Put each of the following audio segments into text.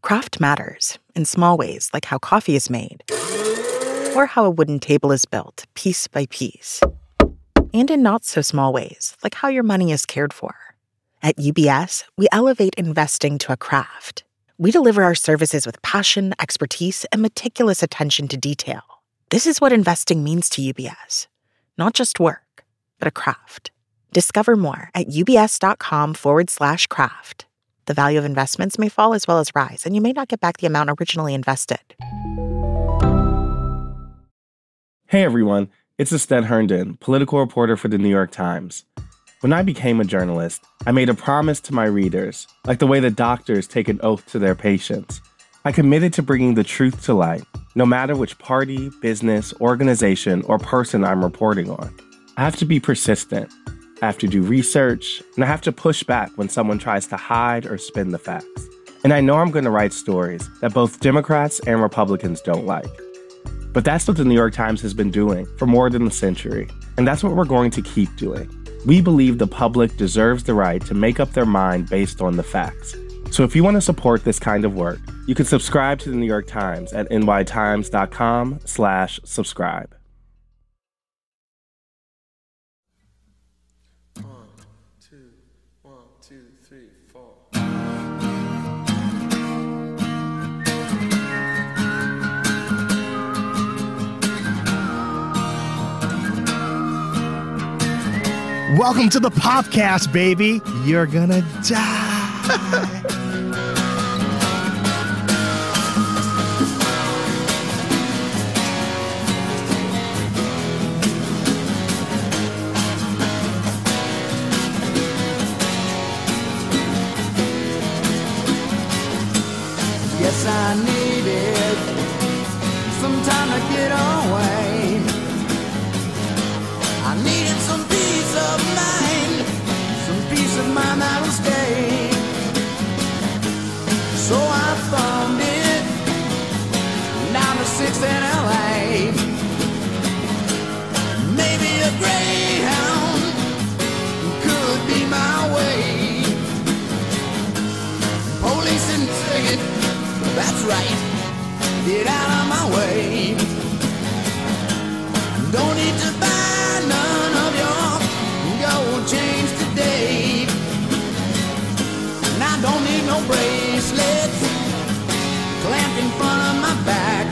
Craft matters in small ways, like how coffee is made, or how a wooden table is built, piece by piece, and in not so small ways, like how your money is cared for. At UBS, we elevate investing to a craft. We deliver our services with passion, expertise, and meticulous attention to detail. This is what investing means to UBS. Not just work, but a craft. Discover more at ubs.com/craft. The value of investments may fall as well as rise, and you may not get back the amount originally invested. Hey everyone, it's Asten Herndon, political reporter for the New York Times. When I became a journalist, I made a promise to my readers, like the way that doctors take an oath to their patients. I committed to bringing the truth to light, no matter which party, business, organization, or person I'm reporting on. I have to be persistent. I have to do research, and I have to push back when someone tries to hide or spin the facts. And I know I'm going to write stories that both Democrats and Republicans don't like. But that's what the New York Times has been doing for more than a century, and that's what we're going to keep doing. We believe the public deserves the right to make up their mind based on the facts. So if you want to support this kind of work, you can subscribe to the New York Times at nytimes.com/subscribe. One, two, three, four. Welcome to the Popcast, baby. You're gonna die. Yes, I needed some time to get away. I needed some peace of mind that will stay. So I thumbed it down to 6th in LA. Maybe a Greyhound could be my way. Police and ticket, that's right, get out of my way. Don't need to buy none of your gold chains today. And I don't need no bracelets clamped in front of my back.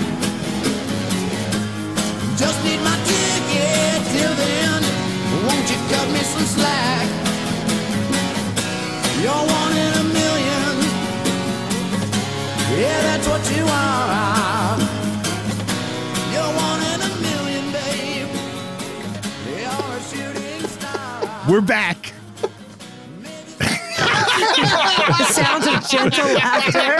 Just need my ticket till then. Won't you cut me some slack? You're one in a million. Yeah, that's what you are. You're one in a million, babe. You're a shooting star. We're back. Sounds of gentle laughter.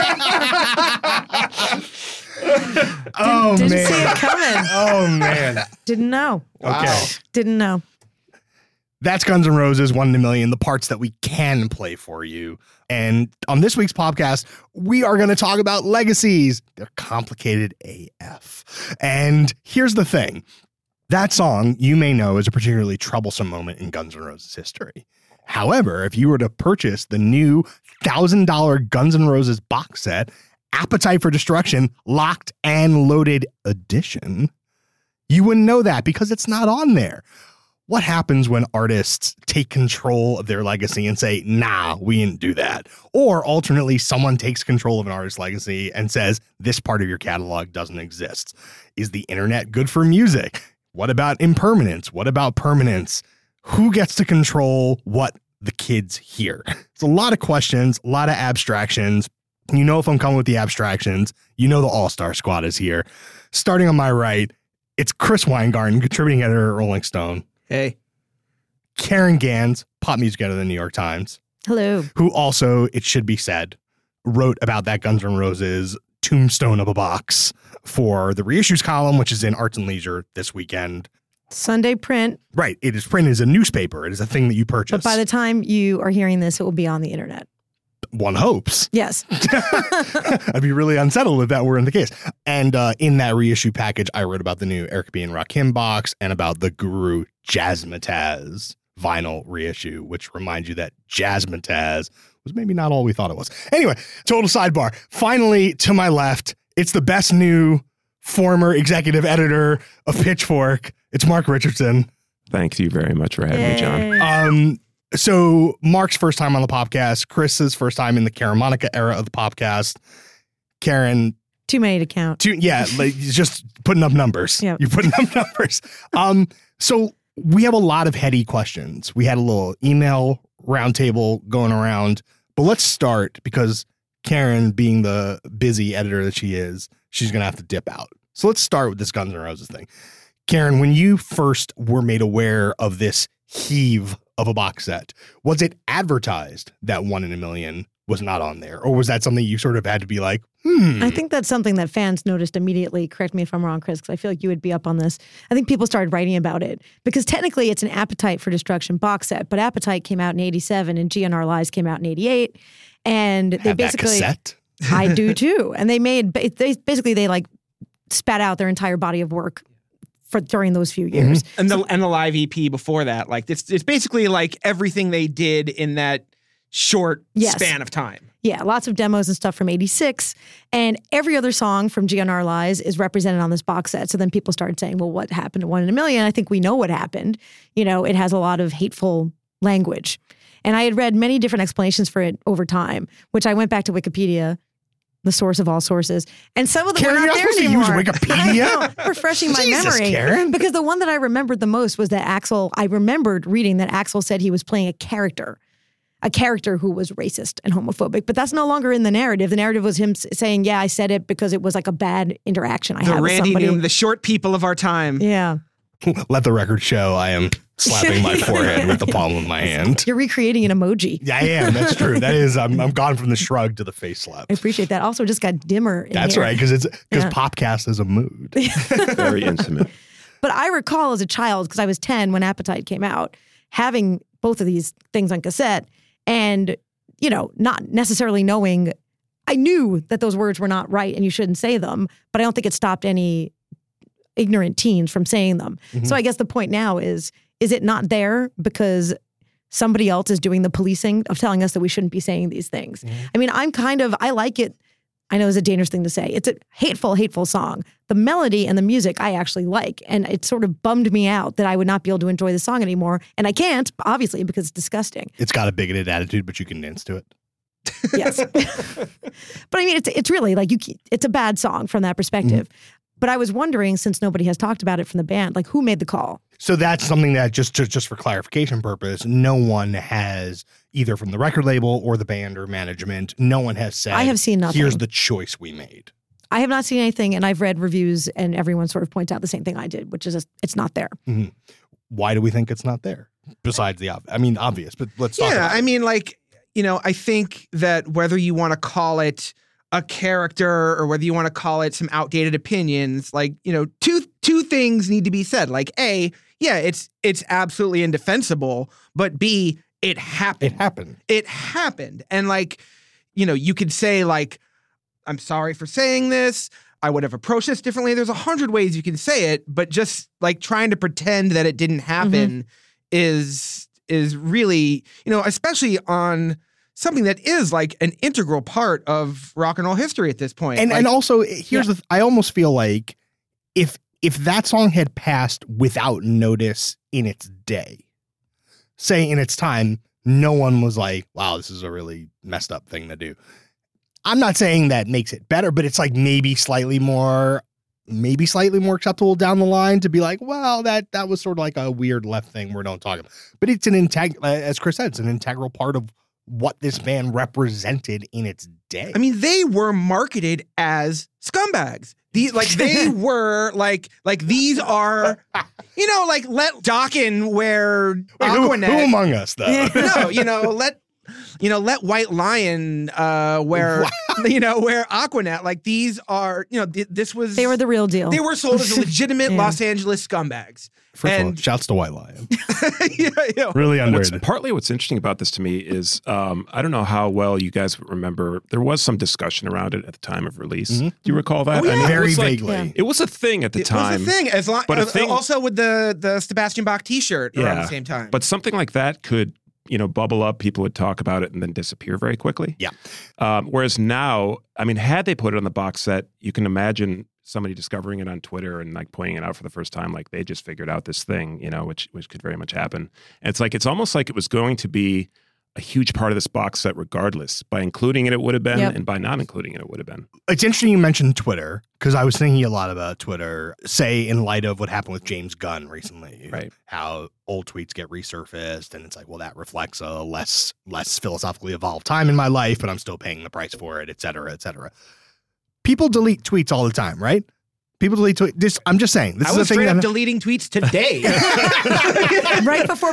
Didn't see it coming. Oh, man. Didn't know. Okay. Didn't know. That's Guns N' Roses, 1 in a Million, the parts that we can play for you. And on this week's podcast, we are going to talk about legacies. They're complicated AF. And here's the thing. That song, you may know, is a particularly troublesome moment in Guns N' Roses history. However, if you were to purchase the new $1,000 Guns N' Roses box set, Appetite for Destruction, Locked and Loaded Edition, you wouldn't know that because it's not on there. What happens when artists take control of their legacy and say, nah, we didn't do that? Or alternately, someone takes control of an artist's legacy and says, this part of your catalog doesn't exist. Is the internet good for music? What about impermanence? What about permanence? Who gets to control what the kids hear? It's a lot of questions, a lot of abstractions. You know, if I'm coming with the abstractions, you know the all-star squad is here. Starting on my right, it's Chris Weingarten, contributing editor at Rolling Stone. Hey. Karen Gans, pop music editor of the New York Times. Hello. Who also, it should be said, wrote about that Guns N' Roses tombstone of a box for the reissues column, which is in Arts and Leisure this weekend. Sunday print. Right. It is print as a newspaper. It is a thing that you purchase. But by the time you are hearing this, it will be on the internet. One hopes. Yes. I'd be really unsettled if that weren't the case. And in that reissue package, I wrote about the new Eric B. and Rakim box and about the Guru Jazzmatazz vinyl reissue, which reminds you that Jazzmatazz was maybe not all we thought it was. Anyway, total sidebar. Finally, to my left, it's the best new former executive editor of Pitchfork. It's Mark Richardson. Thank you very much for having me, John. So Mark's first time on the podcast, Chris's first time in the Karen Monica era of the podcast. Karen, Too many to count. like just putting up numbers. Yep. You're putting up numbers. So we have a lot of heady questions. We had a little email roundtable going around, but let's start because Karen, being the busy editor that she is, she's going to have to dip out. So let's start with this Guns N' Roses thing. Karen, when you first were made aware of this heave of a box set, was it advertised that 1 in a Million was not on there? Or was that something you sort of had to be like, I think that's something that fans noticed immediately. Correct me if I'm wrong, Chris, because I feel like you would be up on this. I think people started writing about it because technically it's an Appetite for Destruction box set, but Appetite came out in 87 and GNR Lies came out in 88. And they have basically, that cassette? I do too. And they like spat out their entire body of work for during those few years. And the live EP before that, like it's basically like everything they did in that short span of time. Yeah, lots of demos and stuff from 86. And every other song from GNR Lies is represented on this box set. So then people started saying, well, what happened to 1 in a Million? I think we know what happened. You know, it has a lot of hateful language. And I had read many different explanations for it over time, which I went back to Wikipedia, the source of all sources. And some of them Karen, were not you're there supposed anymore. to use Wikipedia? I know, refreshing my Jesus, memory. Karen. Because the one that I remembered the most was that I remembered reading that Axl said he was playing a character who was racist and homophobic, but that's no longer in the narrative. The narrative was him saying, yeah, I said it because it was like a bad interaction I had with Randy somebody. Newman, the short people of our time. Yeah. Let the record show I am slapping my forehead with the palm of my hand. You're recreating an emoji. Yeah, I am. That's true. That is, I'm gone from the shrug to the face slap. I appreciate that. Also, it just got dimmer. That's right, because Popcast is a mood. Very intimate. But I recall as a child, because I was 10 when Appetite came out, having both of these things on cassette and, you know, not necessarily knowing. I knew that those words were not right and you shouldn't say them, but I don't think it stopped any ignorant teens from saying them. Mm-hmm. So I guess the point now is it not there because somebody else is doing the policing of telling us that we shouldn't be saying these things? Mm-hmm. I mean, I like it. I know it's a dangerous thing to say. It's a hateful song. The melody and the music I actually like. And it sort of bummed me out that I would not be able to enjoy the song anymore. And I can't, obviously, because it's disgusting. It's got a bigoted attitude, but you can dance to it. Yes. But I mean, it's really like it's a bad song from that perspective. Mm-hmm. But I was wondering, since nobody has talked about it from the band, like who made the call? So that's something that just for clarification purpose, no one has either from the record label or the band or management. No one has said, I have seen nothing. Here's the choice we made. I have not seen anything, and I've read reviews, and everyone sort of points out the same thing I did, which is it's not there. Mm-hmm. Why do we think it's not there? Besides the obvious, but let's talk about it. I mean, like, you know, I think that whether you want to call it a character or whether you want to call it some outdated opinions, like, you know, two things need to be said. Like, A, yeah, it's absolutely indefensible, but B, it happened. It happened. And like, you know, you could say like, I'm sorry for saying this. I would have approached this differently. There's 100 ways you can say it, but just like trying to pretend that it didn't happen is really, you know, especially on something that is like an integral part of rock and roll history at this point. And also here's I almost feel like if that song had passed without notice in its day, say in its time, no one was like, wow, this is a really messed up thing to do. I'm not saying that makes it better, but it's like maybe slightly more acceptable down the line to be like, well, that was sort of like a weird left thing we don't talk about. But it's as Chris said, it's an integral part of what this band represented in its day. I mean, they were marketed as scumbags. They were like these are, you know, like let Dokken wear Aquanet. Who among us though? No, you know, let White Lion wear Aquanet. Like these are, They were the real deal. They were sold as legitimate Yeah. Los Angeles scumbags. First of all, shouts to White Lion. Yeah. Really underrated. What's interesting about this to me is I don't know how well you guys remember. There was some discussion around it at the time of release. Do you recall that? Oh, yeah. I mean, Very it was vaguely. It was a thing at the time. It was a thing. As long, But a thing- also with the Sebastian Bach T-shirt around the same time. But something like that could, bubble up. People would talk about it and then disappear very quickly. Yeah. Whereas now, I mean, had they put it on the box set, you can imagine somebody discovering it on Twitter and like pointing it out for the first time, like they just figured out this thing, which could very much happen. And it's almost like it was going to be a huge part of this box set regardless. By including it, it would have been, and by not including it, it would have been. It's interesting you mentioned Twitter, because I was thinking a lot about Twitter, say in light of what happened with James Gunn recently. Right. How old tweets get resurfaced, and it's like, well, that reflects a less philosophically evolved time in my life, but I'm still paying the price for it, et cetera, et cetera. People delete tweets all the time, right? People delete tweets. I'm just saying. This I is was a thing straight up that deleting tweets today. Right before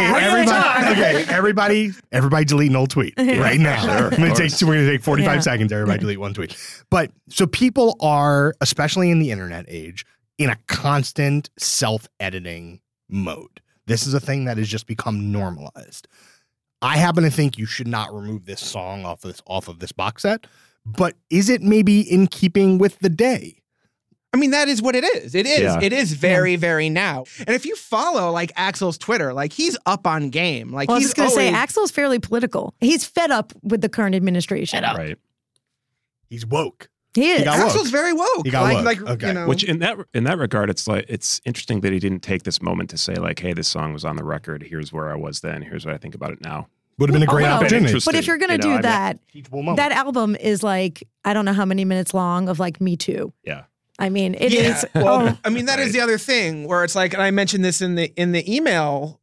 podcast. Everybody delete an old tweet right now. Sure, we're going to take 45 seconds. Everybody delete one tweet. But so people are, especially in the internet age, in a constant self-editing mode. This is a thing that has just become normalized. I happen to think you should not remove this song off of this box set, but is it maybe in keeping with the day? I mean, that is what it is. It is. Yeah. It is very, very now. And if you follow like Axl's Twitter, like he's up on game. Like Well, I was he's just going to say, always- Axel's fairly political. He's fed up with the current administration. Right. He's woke. He is. He got woke. Axl's very woke. He got woke. Like, Okay. Which in that regard, it's interesting that he didn't take this moment to say like, hey, this song was on the record. Here's where I was then. Here's what I think about it now. Would have been a great Well, opportunity. interesting. But if you're going to You know, do I mean- that, Teachable moment. that album is like, I don't know how many minutes long of like Me Too. Yeah. I mean, it is. Well, I mean, that is the other thing where it's like, and I mentioned this in the email,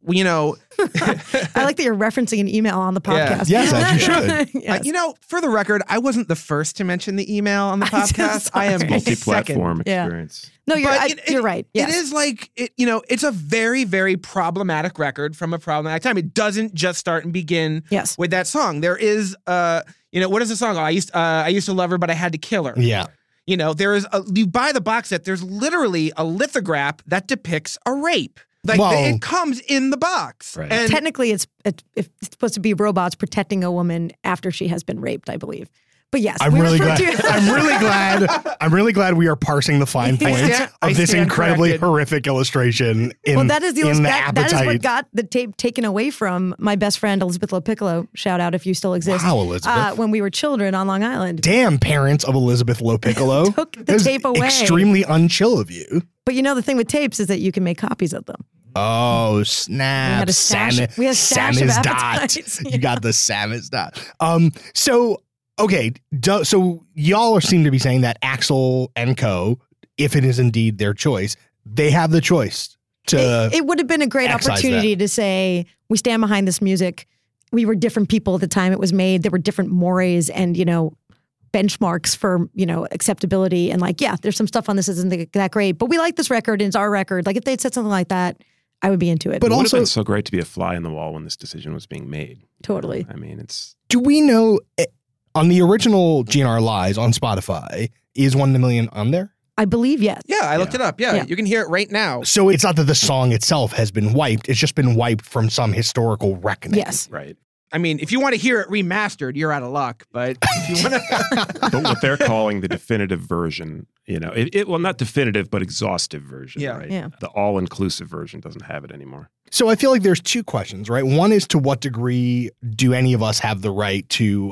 I like that you're referencing an email on the podcast. Yes, as you should. Yes. for the record, I wasn't the first to mention the email on the podcast. I am the Multi-platform second. Yeah. experience. No, you're, But you're right. Yes. It is like, it's a very, very problematic record from a problematic time. It doesn't just start and begin Yes. with that song. There is, what is the song? I used to love her, but I had to kill her. Yeah. There is you buy the box set, there's literally a lithograph that depicts a rape. Like Well- it comes in the box. Right. And Technically, it's supposed to be robots protecting a woman after she has been raped, I believe. But yes, I'm we really refer glad. to- I'm really glad we are parsing the fine points I of this stand incredibly corrected. horrific illustration. Well, that is in the that is appetite. what got the tape taken away from my best friend Elizabeth Lopiccolo. Shout out if you still exist. Wow, Elizabeth. When we were children on Long Island. Damn, parents of Elizabeth Lopiccolo. Took the That was tape away. Extremely unchill of you. But the thing with tapes is that you can make copies of them. Oh, snap. We had a stash- we had a stash of appetites. You got the Samizdat. So, okay. So y'all seem to be saying that Axl and co, if it is indeed their choice, they have the choice to... It would have been a great excise opportunity to say, we stand behind this music. We were different people at the time it was made. There were different mores and, benchmarks for, acceptability. And there's some stuff on this that isn't that great, but we like this record and it's our record. Like if they'd said something like that, I would be into it. But It would have also- been so great to be a fly in the wall when this decision was being made. Totally. I mean, it's Do we know, on the original GNR Lies on Spotify, is 1 in a Million on there? I believe yes. yeah, I looked it up. Yeah, Yeah. you can hear it right now. So it's not that the song itself has been wiped. It's just been wiped from some historical reckoning. Yes. right. I mean, if you want to hear it remastered, you're out of luck. But if you want to, But what they're calling the definitive version, well, not definitive, but exhaustive version, Yeah. right? Yeah. The all-inclusive version doesn't have it anymore. So I feel like there's two questions, right? One is, to what degree do any of us have the right to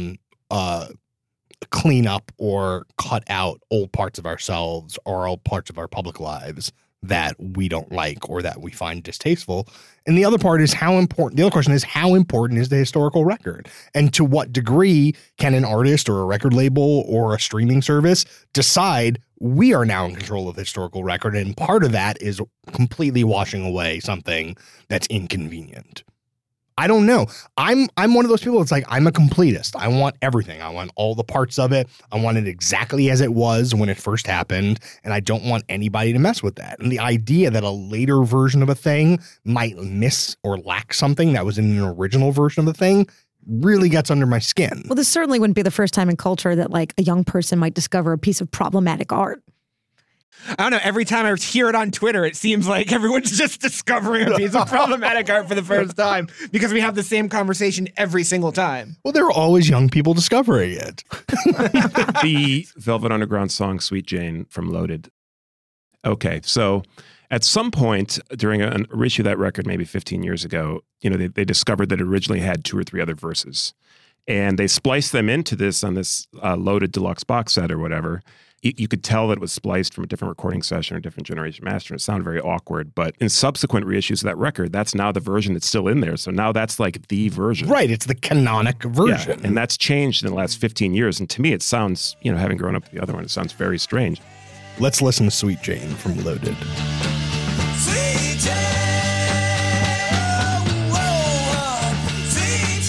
clean up or cut out old parts of ourselves or old parts of our public lives that we don't like or that we find distasteful? And the other part is the other question is, how important is the historical record? And to what degree can an artist or a record label or a streaming service decide we are now in control of the historical record? And part of that is completely washing away something that's inconvenient. I don't know. I'm one of those people. It's like, I'm a completist. I want everything. I want all the parts of it. I want it exactly as it was when it first happened. And I don't want anybody to mess with that. And the idea that a later version of a thing might miss or lack something that was in an original version of the thing really gets under my skin. Well, this certainly wouldn't be the first time in culture that like a young person might discover a piece of problematic art. I don't know. Every time I hear it on Twitter, it seems like everyone's just discovering a piece of problematic art for the first time because we have the same conversation every single time. Well, there are always young people discovering it. The Velvet Underground song Sweet Jane from Loaded. Okay, so at some point during a reissue of that record, maybe 15 years ago, they discovered that it originally had 2 or 3 other verses. And they spliced them into this on this Loaded deluxe box set or whatever. You could tell that it was spliced from a different recording session or a different generation master. It sounded very awkward. But in subsequent reissues of that record, that's now the version that's still in there. So now that's like the version. Right. It's the canonic version. Yeah, and that's changed in the last 15 years. And to me, it sounds, having grown up with the other one, it sounds very strange. Let's listen to Sweet Jane from Loaded. Sweet Jane, whoa, Sweet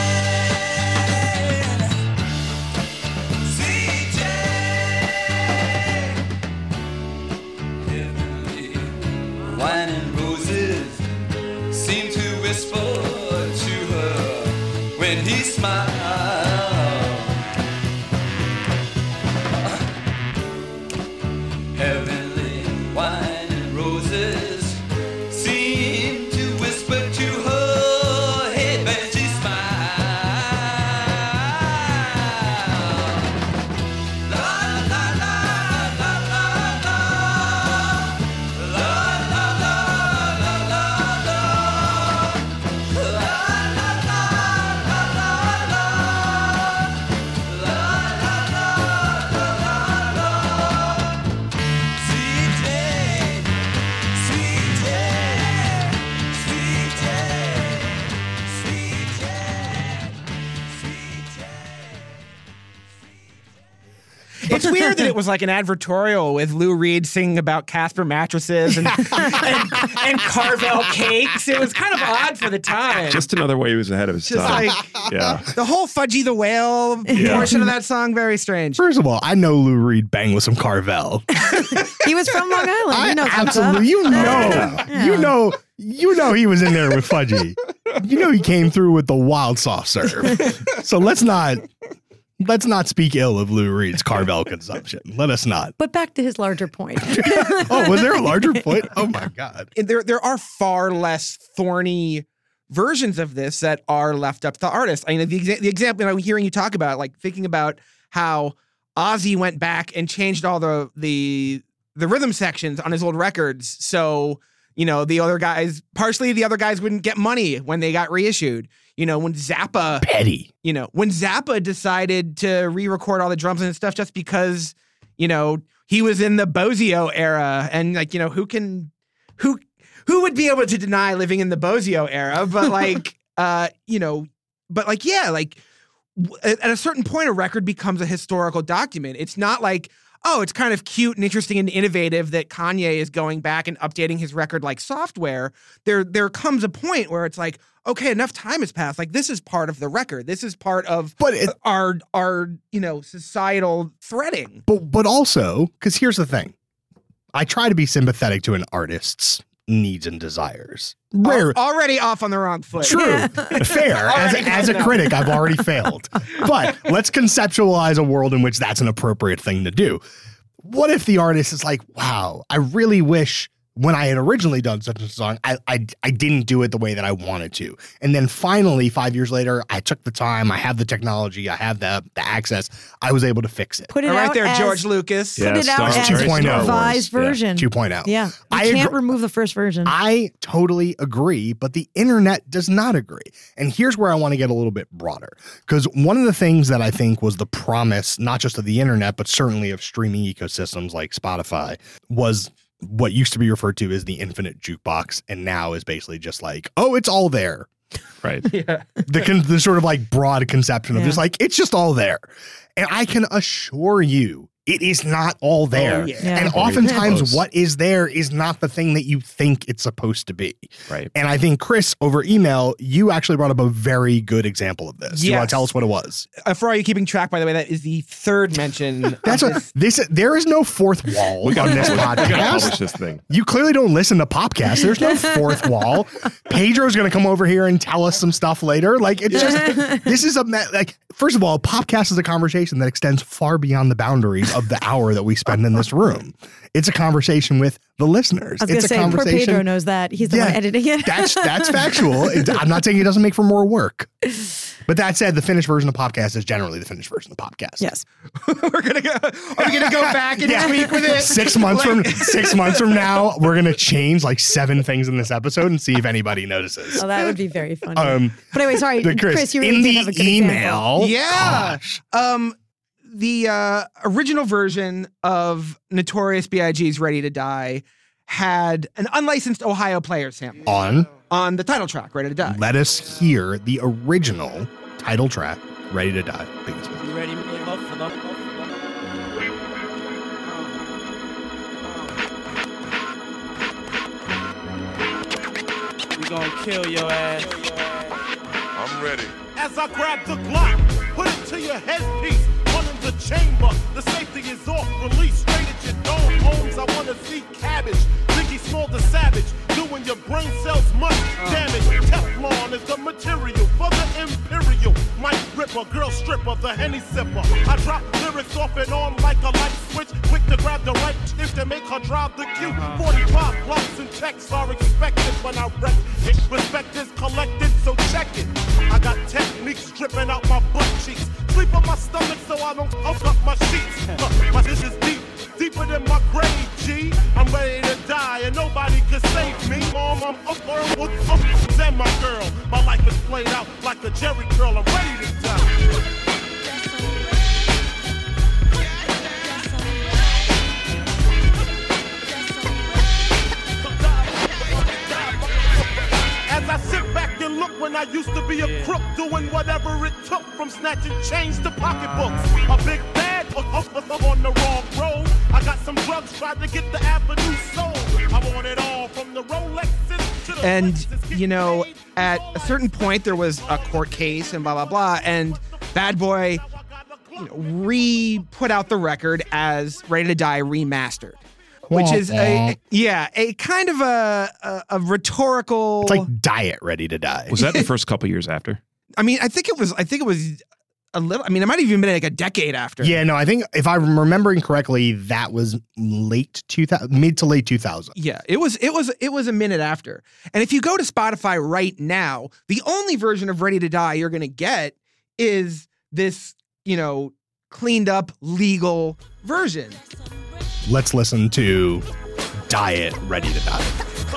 Jane, Sweet Jane. Heavenly wine and roses seem to whisper to her when he smiles. Heavenly wine and roses seem to whisper to her, hey, when she smiles. La la la la la la, la la la la la la, la la la la la la, Sweet Jane, Sweet Jane, Sweet Jane, Sweet Jane, Sweet Jane. It's weird that it was like an advertorial with Lou Reed singing about Casper mattresses and Carvel cakes. It was kind of odd for the time. Just another way he was ahead of his Just time. like Yeah. the whole Fudgy the Whale portion of that song, very strange. First of all, I know Lou Reed banged with some Carvel. He was from Long Island. You know what's up. Absolutely. Yeah. You know he was in there with Fudgy. You know he came through with the wild soft serve. So let's not speak ill of Lou Reed's Carvel consumption. Let us not. But back to his larger point. Oh, was there a larger point? Oh my God. There are far less thorny versions of this that are left up to the artist. I mean, the example I'm hearing you talk about, like thinking about how Ozzy went back and changed all the rhythm sections on his old records. So, the other guys wouldn't get money when they got reissued. When Zappa Petty. When Zappa decided to re-record all the drums and stuff just because, he was in the Bozio era and who would be able to deny living in the Bozio era? But at a certain point, a record becomes a historical document. It's not like, oh, it's kind of cute and interesting and innovative that Kanye is going back and updating his record like software. There comes a point where it's like, okay, enough time has passed. Like, this is part of the record. This is part of our societal threading. But also, because here's the thing. I try to be sympathetic to an artist's needs and desires. Rare. Already off on the wrong foot. True. Fair. As a critic, I've already failed. But let's conceptualize a world in which that's an appropriate thing to do. What if the artist is like, wow, I really wish when I had originally done such a song, I didn't do it the way that I wanted to. And then finally, 5 years later, I took the time, I have the technology, I have the access, I was able to fix it. Put it All right out there, as, George Lucas. Put it out as a 2.0. revised version. 2.0. Yeah. I You can't agree. remove the first version. I totally agree, but the internet does not agree. And here's where I want to get a little bit broader. Because one of the things that I think was the promise, not just of the internet, but certainly of streaming ecosystems like Spotify, was what used to be referred to as the infinite jukebox, and now is basically just like, oh, it's all there. Right. Yeah. The sort of like broad conception of Yeah. just like, it's just all there. And I can assure you, it is not all there. Oh, yeah. Yeah. And Very oftentimes close. what is there is not the thing that you think it's supposed to be. Right. And I think, Chris, over email, you actually brought up a very good example of this. You want Yes. to tell us what it was? For all you keeping track, by the way, that is the third mention. That's of what this. There is no fourth wall on this We gotta publish podcast. this thing. You clearly don't listen to podcasts. There's no fourth wall. Pedro's going to come over here and tell us some stuff later. Like, it's just, this is like, first of all, a podcast is a conversation that extends far beyond the boundaries of the hour that we spend in this room. It's a conversation with the listeners. I was going It's to a say, poor conversation. Pedro knows that. He's the one editing it. That's factual. I'm not saying it doesn't make for more work. But that said, the finished version of the podcast is generally the finished version of the podcast. Yes. We're gonna go. Are we gonna go back and tweak with it? 6 months from 6 months from now, we're gonna change like 7 things in this episode and see if anybody notices. Oh, that would be very funny. But anyway, sorry, Chris, you in really did the have a good example. email, Yeah. gosh, The original version of Notorious B.I.G.'s "Ready to Die" had an unlicensed Ohio player sample on the title track, "Ready to Die." let us hear the original title track, "Ready to Die." Biggest one. You ready, motherfucker? We gonna kill your ass. I'm ready. As I grab the Glock, put it to your headpiece. One in the chamber, the safety is off. Release straight at your dome. Homes, I wanna see cabbage. Biggie Small the Savage, doing your brain cells much damage. Teflon is the material for the imperial. Mike Ripper, girl stripper, the Henny sipper. I drop lyrics off and on like a light switch. Quick to grab the right stick to make her drive the cue. 45 blocks and checks are expected when I wreck it. Respect is collected, so check it. I got techniques dripping out my butt cheeks. Sleep on my stomach so I don't fuck up my sheets. My dish is deep, deeper than my grave, G. I'm ready to die and nobody can save me. Mom, I'm up with and my girl. My life is played out like a Jerry curl. I'm ready to die. As I sit back and look when I used to be a crook, doing whatever it took from snatching chains to pocketbooks. A big bad on the wrong road. I got some drugs, tried to get the avenue sold. I want it all from the Rolexes to the And, Lexus. you know, at a certain point, there was a court case and blah, blah, blah. And Bad Boy, put out the record as Ready to Die Remastered, which is a kind of a rhetorical. It's like Diet Ready to Die. Was that the first couple years after? I mean, I think it was a little. I mean, it might have even been like a decade after. Yeah, no, I think if I'm remembering correctly, that was late 2000, mid to late 2000. Yeah, it was a minute after. And if you go to Spotify right now, the only version of Ready to Die you're going to get is this, cleaned up legal version. Let's listen to Diet Ready to Die.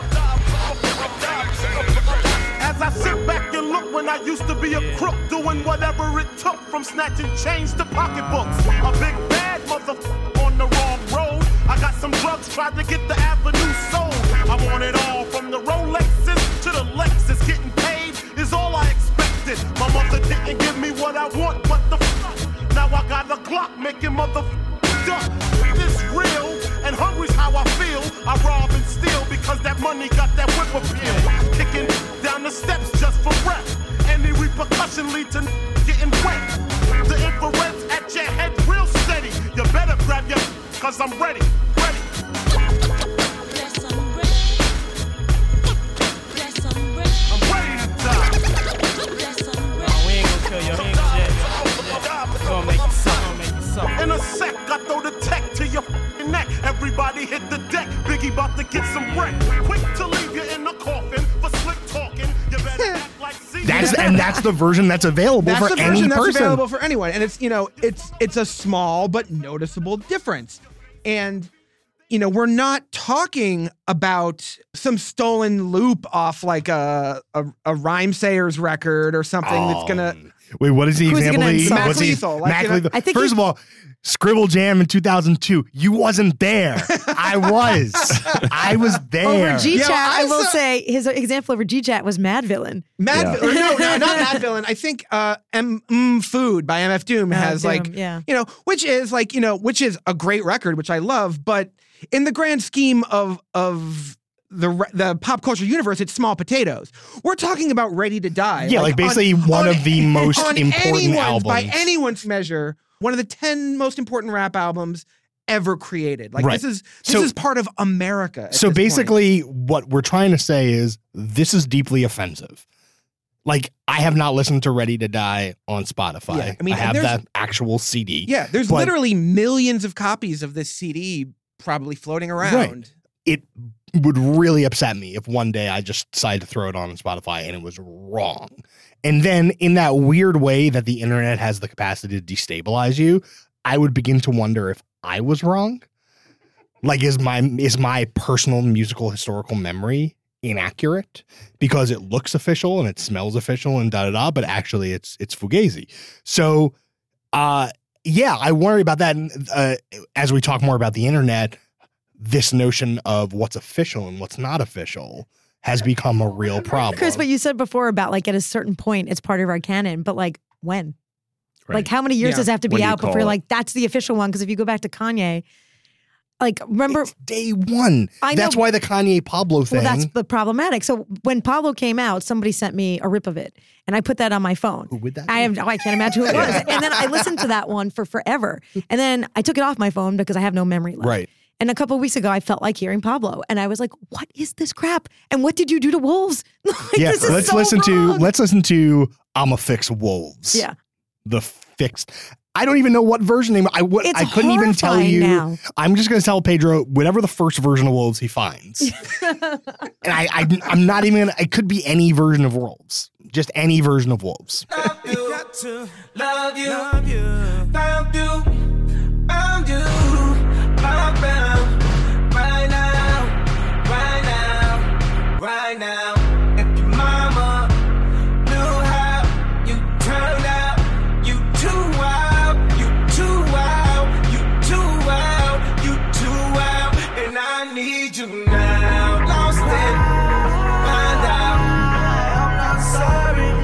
As I sit back and look when I used to be a crook, doing whatever it took from snatching chains to pocketbooks. A big bad motherfucker on the wrong road. I got some drugs, tried to get the avenue sold. I want it all from the Rolexes to the Lexus. Getting paid is all I expected. My mother didn't give me what I want, what the fuck? Now I got a Glock making motherfuckers duck. This real and hungry's how I feel. I rob and steal because that money got that whip appeal. Kicking down the steps just for breath. Any repercussion lead to getting wet. The infrared's at your head real steady. You better grab your cause I'm ready. I'm ready to die. We ain't gonna kill your niggas yet. We gonna make you something. In a sec, I throw the tech to your neck. Everybody hit the deck. Biggie about to get some wreck. Quick to leave you in the coffin for slick talking. You better act like C. That's the version that's available That's for the any version that's person. available for anyone. And it's, it's a small but noticeable difference. And, we're not talking about some stolen loop off like a Rhymesayers record or something that's gonna. Wait, what is the Who's he example? gonna that he- insult? what's he- Mac Lethal, like, Mac you know, Lethal. I think First of all, Scribble Jam in 2002. You wasn't there. I was. I was there. Over G-Chat, Yeah, I will saw- say his example over G-Chat was Mad Villain. Mad or no, not Mad Villain. I think Food by MF Doom has Doom, like, yeah. which is like, which is a great record, which I love, but in the grand scheme of the pop culture universe, it's small potatoes. We're talking about Ready to Die. Yeah, like basically one of the most on important anyone's, albums. by anyone's measure, one of the 10 most important rap albums ever created. Like Right. this So- is part of America. at So this point. basically, what we're trying to say is this is deeply offensive. Like, I have not listened to Ready to Die on Spotify. Yeah, I mean, I have there's- that actual CD. yeah, there's but- literally millions of copies of this CD probably floating around. Right. It would really upset me if one day I just decided to throw it on Spotify and it was wrong. And then in that weird way that the internet has the capacity to destabilize you, I would begin to wonder if I was wrong. Like, is my personal musical historical memory inaccurate because it looks official and it smells official and da-da-da, but actually it's Fugazi. So, yeah, I worry about that. And, as we talk more about the internet, this notion of what's official and what's not official has become a real problem. Chris, what you said before about like at a certain point, it's part of our canon, but like when? Right. Like how many years Yeah. does it have to When be do you out before call you're it? like, that's the official one? Because if you go back to Kanye, like remember, It's day one. I know. That's why the Kanye Pablo thing. well, that's the problematic. So when Pablo came out, somebody sent me a rip of it and I put that on my phone. Who would that I be? can't imagine who it was. And then I listened to that one for forever. And then I took it off my phone because I have no memory left. Right. And a couple of weeks ago, I felt like hearing Pablo, and I was like, "What is this crap? And what did you do to wolves?" Like, Yeah, this is let's so listen wrong. to I'ma Fix Wolves. Yeah, The fixed. I don't even know what version name. I couldn't even tell horrifying you. now. I'm just going to tell Pedro whatever the first version of Wolves he finds. And I'm not even gonna. It could be any version of Wolves. Just any version of Wolves. Love you, love you, love you, found you, found you, found, right now, right now, right now. If your mama knew how you turned out, you too wild, you too wild, you too wild, you too wild, and I need you now. Lost it, find out. I'm not sorry.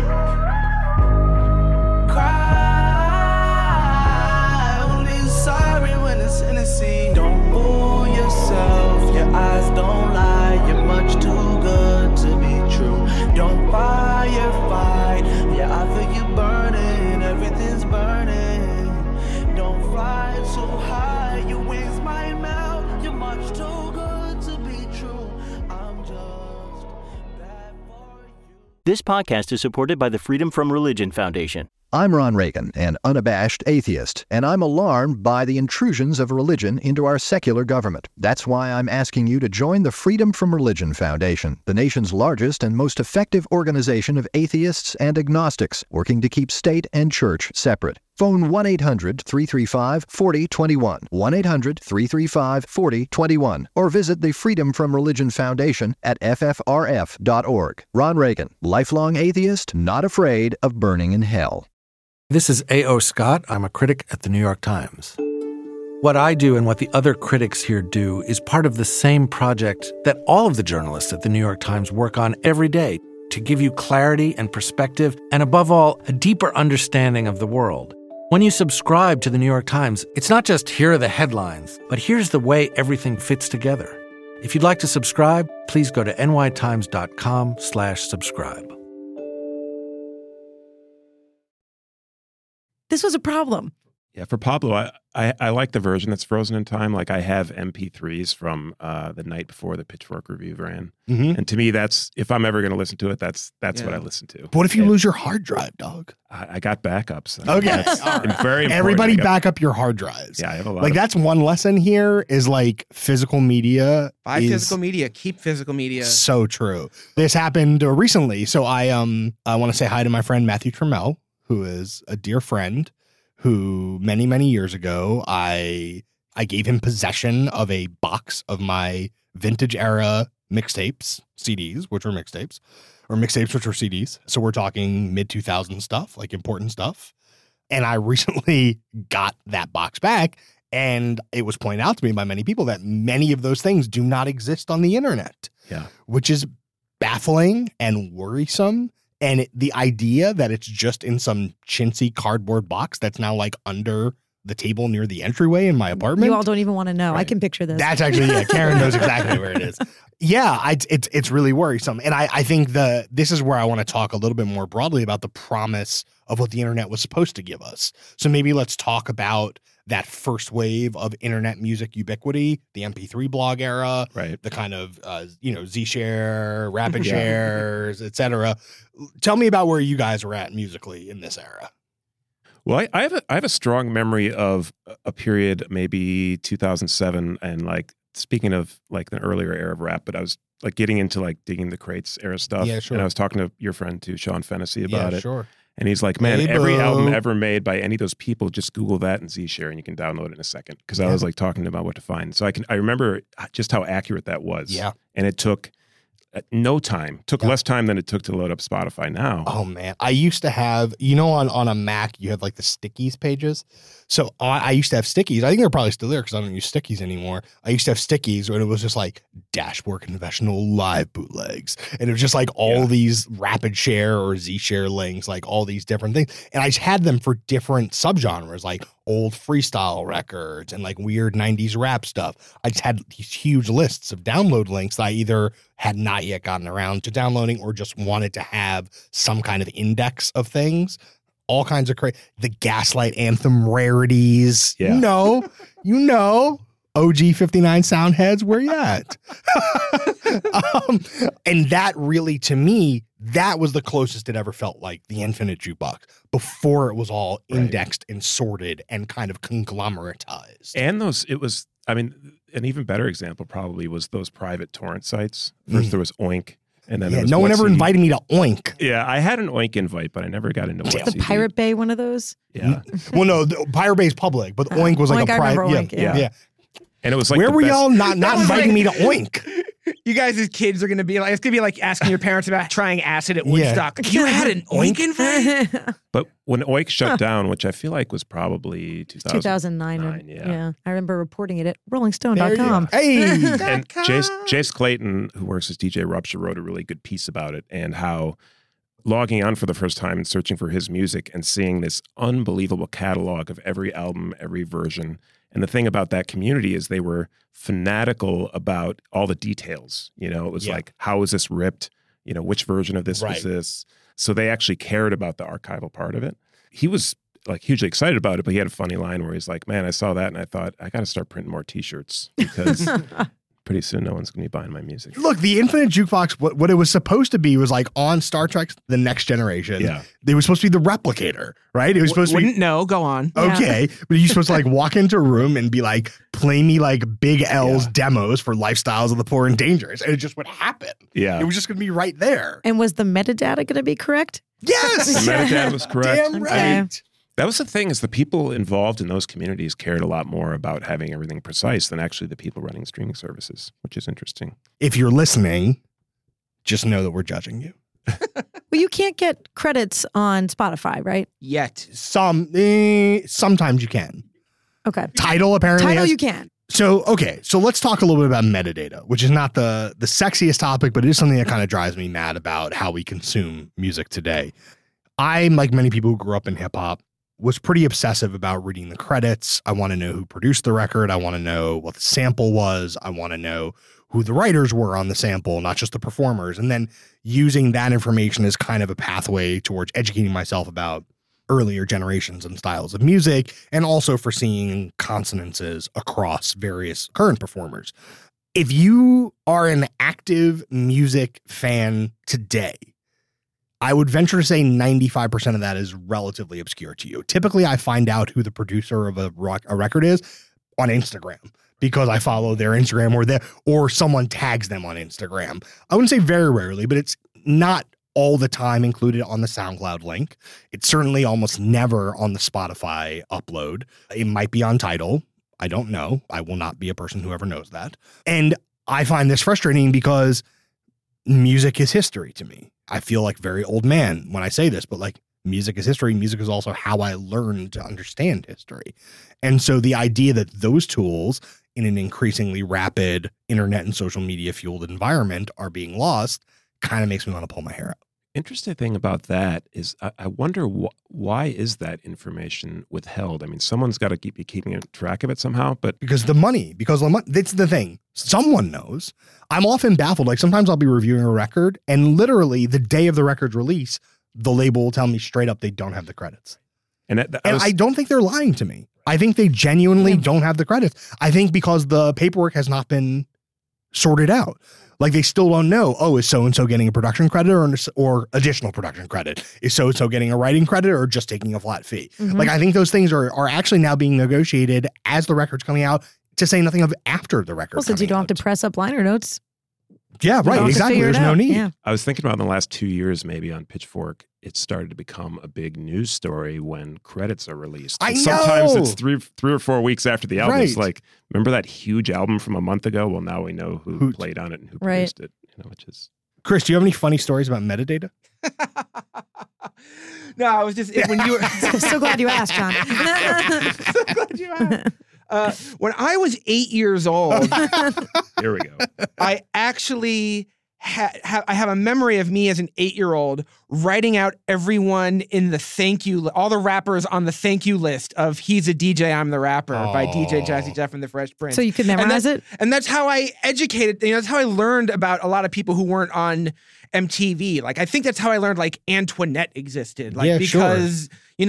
Cry, only sorry when it's Hennessy. Don't fool yourself, your eyes don't lie. You're much too good to be true. Don't fight, your eye for you burning, everything's burning. Don't fly too high, your wings might melt. You're much too good to be true. I'm just bad for you. This podcast is supported by the Freedom From Religion Foundation. I'm Ron Reagan, an unabashed atheist, and I'm alarmed by the intrusions of religion into our secular government. That's why I'm asking you to join the Freedom From Religion Foundation, the nation's largest and most effective organization of atheists and agnostics, working to keep state and church separate. Phone 1-800-335-4021, 1-800-335-4021, or visit the Freedom From Religion Foundation at ffrf.org. Ron Reagan, lifelong atheist, not afraid of burning in hell. This is A.O. Scott. I'm a critic at the New York Times. What I do and what the other critics here do is part of the same project that all of the journalists at the New York Times work on every day to give you clarity and perspective and, above all, a deeper understanding of the world. When you subscribe to the New York Times, it's not just here are the headlines, but here's the way everything fits together. If you'd like to subscribe, please go to nytimes.com/subscribe. This was a problem. Yeah, for Pablo, I like the version that's frozen in time. Like I have MP3s from the night before the Pitchfork review ran, and to me, that's if I'm ever going to listen to it, that's what I listen to. What if you lose your hard drive, dog? I got backups. Okay. That's very important. Everybody I got- back up your hard drives. Yeah, I have a lot. Like of, that's one lesson here is like physical media. Buy is physical media, keep physical media. So true. This happened recently. So I want to say hi to my friend Matthew Trammell, who is a dear friend who many, many years ago, I gave him possession of a box of my vintage era mixtapes, CDs, which were mixtapes, or mixtapes, which were CDs. So we're talking mid-2000s stuff, like important stuff. And I recently got that box back, and it was pointed out to me by many people that many of those things do not exist on the internet. Yeah. Which is baffling and worrisome. And the idea that it's just in some chintzy cardboard box that's now like under the table near the entryway in my apartment. You all don't even want to know. Right. I can picture this. That's actually, yeah, Karen knows exactly where it is. Yeah, it's really worrisome. And I think this is where I want to talk a little bit more broadly about the promise of what the internet was supposed to give us. So maybe let's talk about that first wave of internet music ubiquity, the MP3 blog era, right? The kind of, Zshare, Rapid Shares, et cetera. Tell me about where you guys were at musically in this era. Well, I have a strong memory of a period, maybe 2007, and like speaking of like the earlier era of rap, but I was like getting into like digging the crates era stuff. Yeah, sure. And I was talking to your friend too, Sean Fennessy, about it. Sure. And he's like, man, Hey, every bro. album ever made by any of those people, just Google that and Zshare, and you can download it in a second. Because I was like talking about what to find. So I remember just how accurate that was. Yeah. And it took no time. Took less time than it took to load up Spotify now. Oh man, I used to have, on a Mac, you have like the stickies pages. So I used to have stickies. I think they're probably still there because I don't use stickies anymore. I used to have stickies when it was just like Dashboard Confessional live bootlegs. And it was just like all these Rapid Share or Zshare links, like all these different things. And I just had them for different subgenres, like old freestyle records and like weird 90s rap stuff. I just had these huge lists of download links that I either had not yet gotten around to downloading or just wanted to have some kind of index of things. All kinds of crazy, the Gaslight Anthem rarities. Yeah. You know, OG 59 Soundheads, where you at? And that really, to me, that was the closest it ever felt like the Infinite Jukebox before it was all indexed and sorted and kind of conglomeratized. And an even better example probably was those private torrent sites. First there was Oink. And then there was no one ever What's invited me to Oink. Yeah, I had an Oink invite, but I never got into What's the Pirate Bay, one of those? Yeah. Well, no, the Pirate Bay's public, but Oink was like Oink, a I remember private. Oink, Yeah. And it was like, where the were best- y'all not inviting me to Oink? You guys as kids are going to be like, it's going to be like asking your parents about trying acid at Woodstock. You had an Oink invite? But when Oink shut down, which I feel like was probably 2009. Yeah. I remember reporting it at rollingstone.com. Hey. And Jace Clayton, who works as DJ Rupture, wrote a really good piece about it and how logging on for the first time and searching for his music and seeing this unbelievable catalog of every album, every version. And the thing about that community is they were fanatical about all the details. It was like, how is this ripped? Which version of this was this? So they actually cared about the archival part of it. He was like hugely excited about it, but he had a funny line where he's like, man, I saw that and I thought, I got to start printing more t-shirts because pretty soon no one's going to be buying my music. Look, the Infinite Jukebox, what it was supposed to be was like on Star Trek The Next Generation. Yeah. It was supposed to be the replicator, right? It was supposed to be. Wouldn't know. Go on. Okay. But you're supposed to like walk into a room and be like, play me like Big L's demos for Lifestyles of the Poor and Dangerous. And it just would happen. Yeah. It was just going to be right there. And was the metadata going to be correct? Yes. The metadata was correct. Damn right. That was the thing, is the people involved in those communities cared a lot more about having everything precise than actually the people running streaming services, which is interesting. If you're listening, just know that we're judging you. Well, you can't get credits on Spotify, right? Yet. Sometimes you can. Okay. Tidal apparently Tidal has- you can. So let's talk a little bit about metadata, which is not the sexiest topic, but it is something that kind of drives me mad about how we consume music today. I, like many people who grew up in hip hop, was pretty obsessive about reading the credits. I want to know who produced the record. I want to know what the sample was. I want to know who the writers were on the sample, not just the performers. And then using that information as kind of a pathway towards educating myself about earlier generations and styles of music, and also for seeing consonances across various current performers. If you are an active music fan today, I would venture to say 95% of that is relatively obscure to you. Typically, I find out who the producer of a record is on Instagram because I follow their Instagram or someone tags them on Instagram. I wouldn't say very rarely, but it's not all the time included on the SoundCloud link. It's certainly almost never on the Spotify upload. It might be on Tidal. I don't know. I will not be a person who ever knows that. And I find this frustrating because music is history to me. I feel like very old man when I say this, but like music is history. Music is also how I learned to understand history. And so the idea that those tools in an increasingly rapid internet and social media fueled environment are being lost kind of makes me want to pull my hair out. Interesting thing about that is I wonder why is that information withheld? I mean, someone's got to be keeping track of it somehow, but because the money, that's the thing. Someone knows. I'm often baffled. Like sometimes I'll be reviewing a record and literally the day of the record's release, the label will tell me straight up they don't have the credits. And I don't think they're lying to me. I think they genuinely don't have the credits. I think because the paperwork has not been sorted out. Like they still don't know, is so-and-so getting a production credit or additional production credit? Is so-and-so getting a writing credit or just taking a flat fee? Mm-hmm. Like I think those things are actually now being negotiated as the record's coming out, to say nothing of after the record. Well, since you don't have to press up liner notes. Yeah, right. Exactly. There's no need. Yeah. I was thinking about in the last 2 years, maybe on Pitchfork, it started to become a big news story when credits are released. I know. Sometimes it's three or 4 weeks after the album. Right. It's like, remember that huge album from a month ago? Well, now we know who played on it and who produced it. Which is Chris. Do you have any funny stories about metadata? No, I was just when you were. I'm so glad you asked, John. So glad you asked. When I was 8 years old, here we go. I actually I have a memory of me as an 8-year-old writing out everyone in the thank you, all the rappers on the thank you list of "He's a DJ, I'm the Rapper" by DJ Jazzy Jeff and the Fresh Prince. So you could memorize it? And that's how I educated, that's how I learned about a lot of people who weren't on MTV. Like, I think that's how I learned like Antoinette existed. Like, because,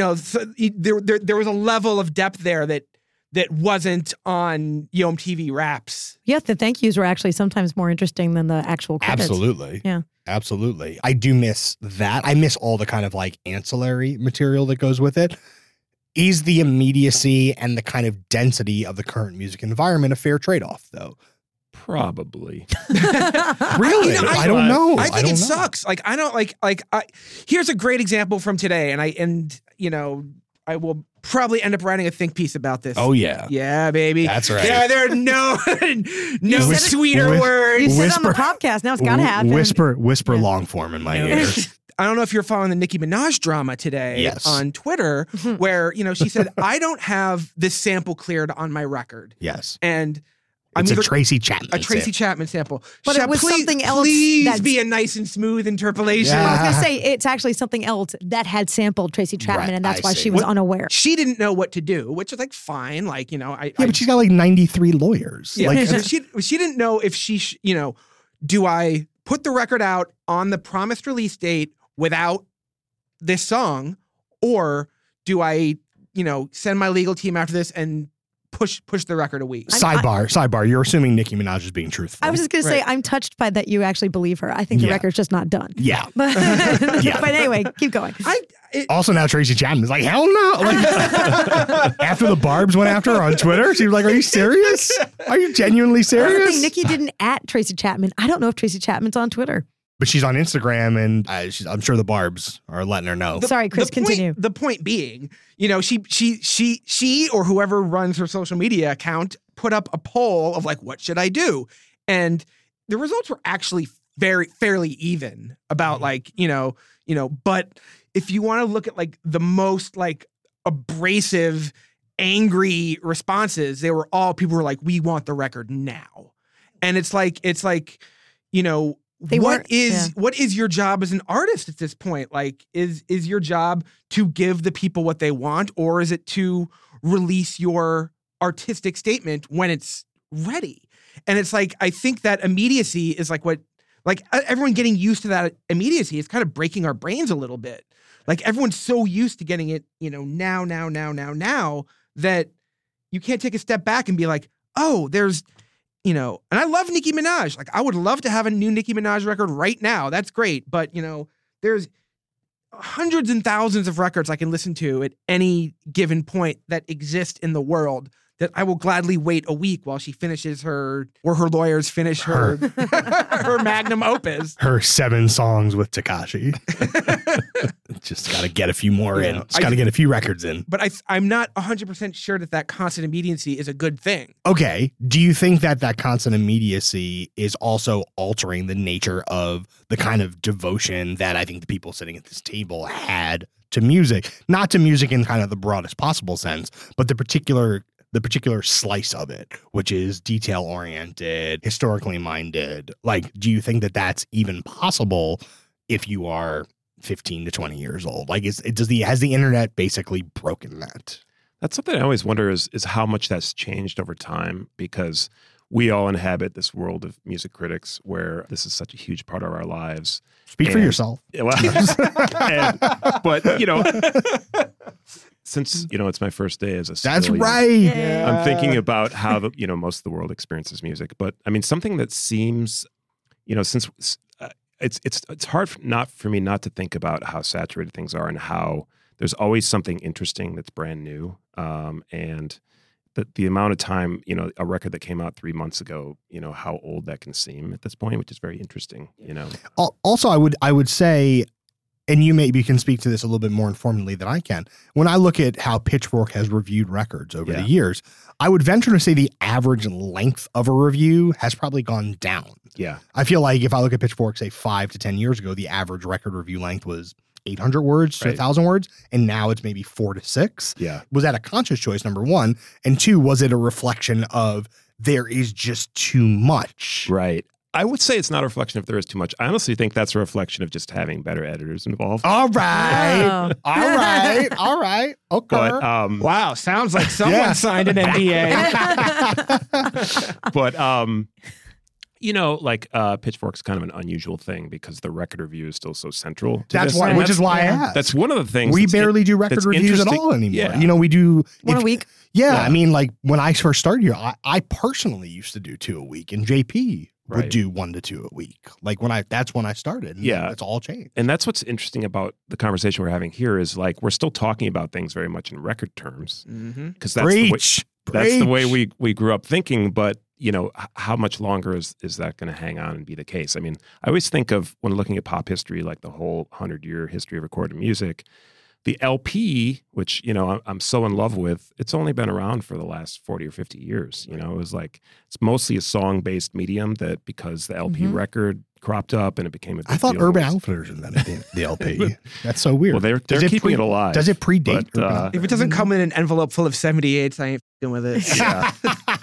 there was a level of depth there that wasn't on MTV Raps. Yeah, the thank yous were actually sometimes more interesting than the actual credits. Absolutely. Yeah. Absolutely. I do miss that. I miss all the kind of like ancillary material that goes with it. Is the immediacy and the kind of density of the current music environment a fair trade-off, though? Probably. Really? I don't know. I think it sucks. Like, I don't here's a great example from today. And I will probably end up writing a think piece about this. Oh, yeah. Yeah, baby. That's right. Yeah, there are no sweeter words. You said it on the podcast. Now it's got to happen. Whisper long form in my ear. I don't know if you're following the Nicki Minaj drama today on Twitter, where, she said, I don't have this sample cleared on my record. Yes. And it's a Tracy Chapman. A Tracy Chapman sample. But it was something else. Please be a nice and smooth interpolation. Yeah. I was going to say, it's actually something else that had sampled Tracy Chapman, and that's why she was unaware. She didn't know what to do, which is like fine. Like, but she's got like 93 lawyers. Yeah. Like, she didn't know if she, do I put the record out on the promised release date without this song, or do I, send my legal team after this and push the record a week? Sidebar. You're assuming Nicki Minaj is being truthful. I was just going to say, I'm touched by that you actually believe her. I think the record's just not done. Yeah. But anyway, keep going. Also now Tracy Chapman is like, hell no. Like, after the Barbs went after her on Twitter, she was like, are you serious? Are you genuinely serious? Nicki didn't at Tracy Chapman. I don't know if Tracy Chapman's on Twitter. But she's on Instagram, and I'm sure the Barbs are letting her know. Sorry, Chris, continue. The point being, she or whoever runs her social media account put up a poll of like, what should I do? And the results were actually fairly even about like, but if you want to look at like the most like abrasive, angry responses, people were like, we want the record now. And it's like, what is your job as an artist at this point? Like, is your job to give the people what they want, or is it to release your artistic statement when it's ready? And it's like, I think that immediacy is like everyone getting used to that immediacy is kind of breaking our brains a little bit. Like, everyone's so used to getting it, now that you can't take a step back and be like, oh, there's, and I love Nicki Minaj. Like, I would love to have a new Nicki Minaj record right now. That's great. But, there's hundreds and thousands of records I can listen to at any given point that exist in the world that I will gladly wait a week while she finishes her lawyers finish her magnum opus. Her 7 songs with Tekashi. Just got to get a few more in. Yeah. Just got to get a few records in. But I'm not 100% sure that constant immediacy is a good thing. Okay. Do you think that constant immediacy is also altering the nature of the kind of devotion that I think the people sitting at this table had to music? Not to music in kind of the broadest possible sense, but the particular slice of it, which is detail oriented, historically minded. Like, do you think that that's even possible if you are 15 to 20 years old? Like, has the internet basically broken that? That's something I always wonder is how much that's changed over time, because we all inhabit this world of music critics where this is such a huge part of our lives. Speak for yourself. Well, but since it's my first day as a That's civilian, right. Yeah. I'm thinking about how most of the world experiences music. But I mean, something that seems, since it's hard for me not to think about how saturated things are and how there's always something interesting that's brand new. And the amount of time, a record that came out 3 months ago, how old that can seem at this point, which is very interesting, Also, I would say, and you maybe can speak to this a little bit more informedly than I can. When I look at how Pitchfork has reviewed records over the years, I would venture to say the average length of a review has probably gone down. Yeah. I feel like if I look at Pitchfork, say 5 to 10 years ago, the average record review length was 800 words to 1,000 words, and now it's maybe 4 to 6. Yeah. Was that a conscious choice, number one? And two, was it a reflection of there is just too much? Right. I would say it's not a reflection if there is too much. I honestly think that's a reflection of just having better editors involved. All right. Oh. All right. Okay. But Wow, sounds like someone signed an NDA. but Pitchfork's kind of an unusual thing because the record review is still so central to That's this. why, And which is why I asked. That's one of the things. We that's barely do record that's reviews at interesting. all anymore. Yeah. We do One a week. Yeah, I mean, like when I first started here, I personally used to do 2 a week, and JP would Right. do 1 to 2 a week. Like that's when I started. And Yeah. it's all changed. And that's what's interesting about the conversation we're having here is like we're still talking about things very much in record terms because Preach. that's the way we grew up thinking. But how much longer is that going to hang on and be the case? I mean, I always think of when looking at pop history, like the whole 100-year history of recorded music. The LP, which, I'm so in love with, it's only been around for the last 40 or 50 years. It was like, it's mostly a song-based medium that because the LP record cropped up and it became a big I thought deal. Urban Outfitters invented the LP. That's so weird. Well, they're keeping it alive. Does it predate? But, Urban If it doesn't come in an envelope full of 78s, I ain't f***ing with it. Yeah.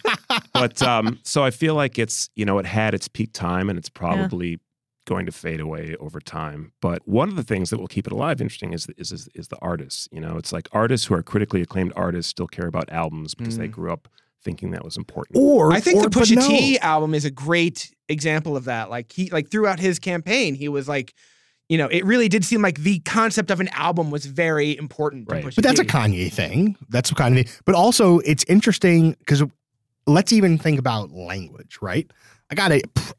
But so I feel like it's, it had its peak time and it's probably going to fade away over time. But one of the things that will keep it alive, interesting, is the artists. It's like artists who are critically acclaimed artists still care about albums because they grew up thinking that was important. I think the Pusha T album is a great example of that. Like throughout his campaign, he was like, it really did seem like the concept of an album was very important. To Pusha But that's T. a Kanye thing. That's a Kanye thing. But also, it's interesting because let's even think about language, right? I got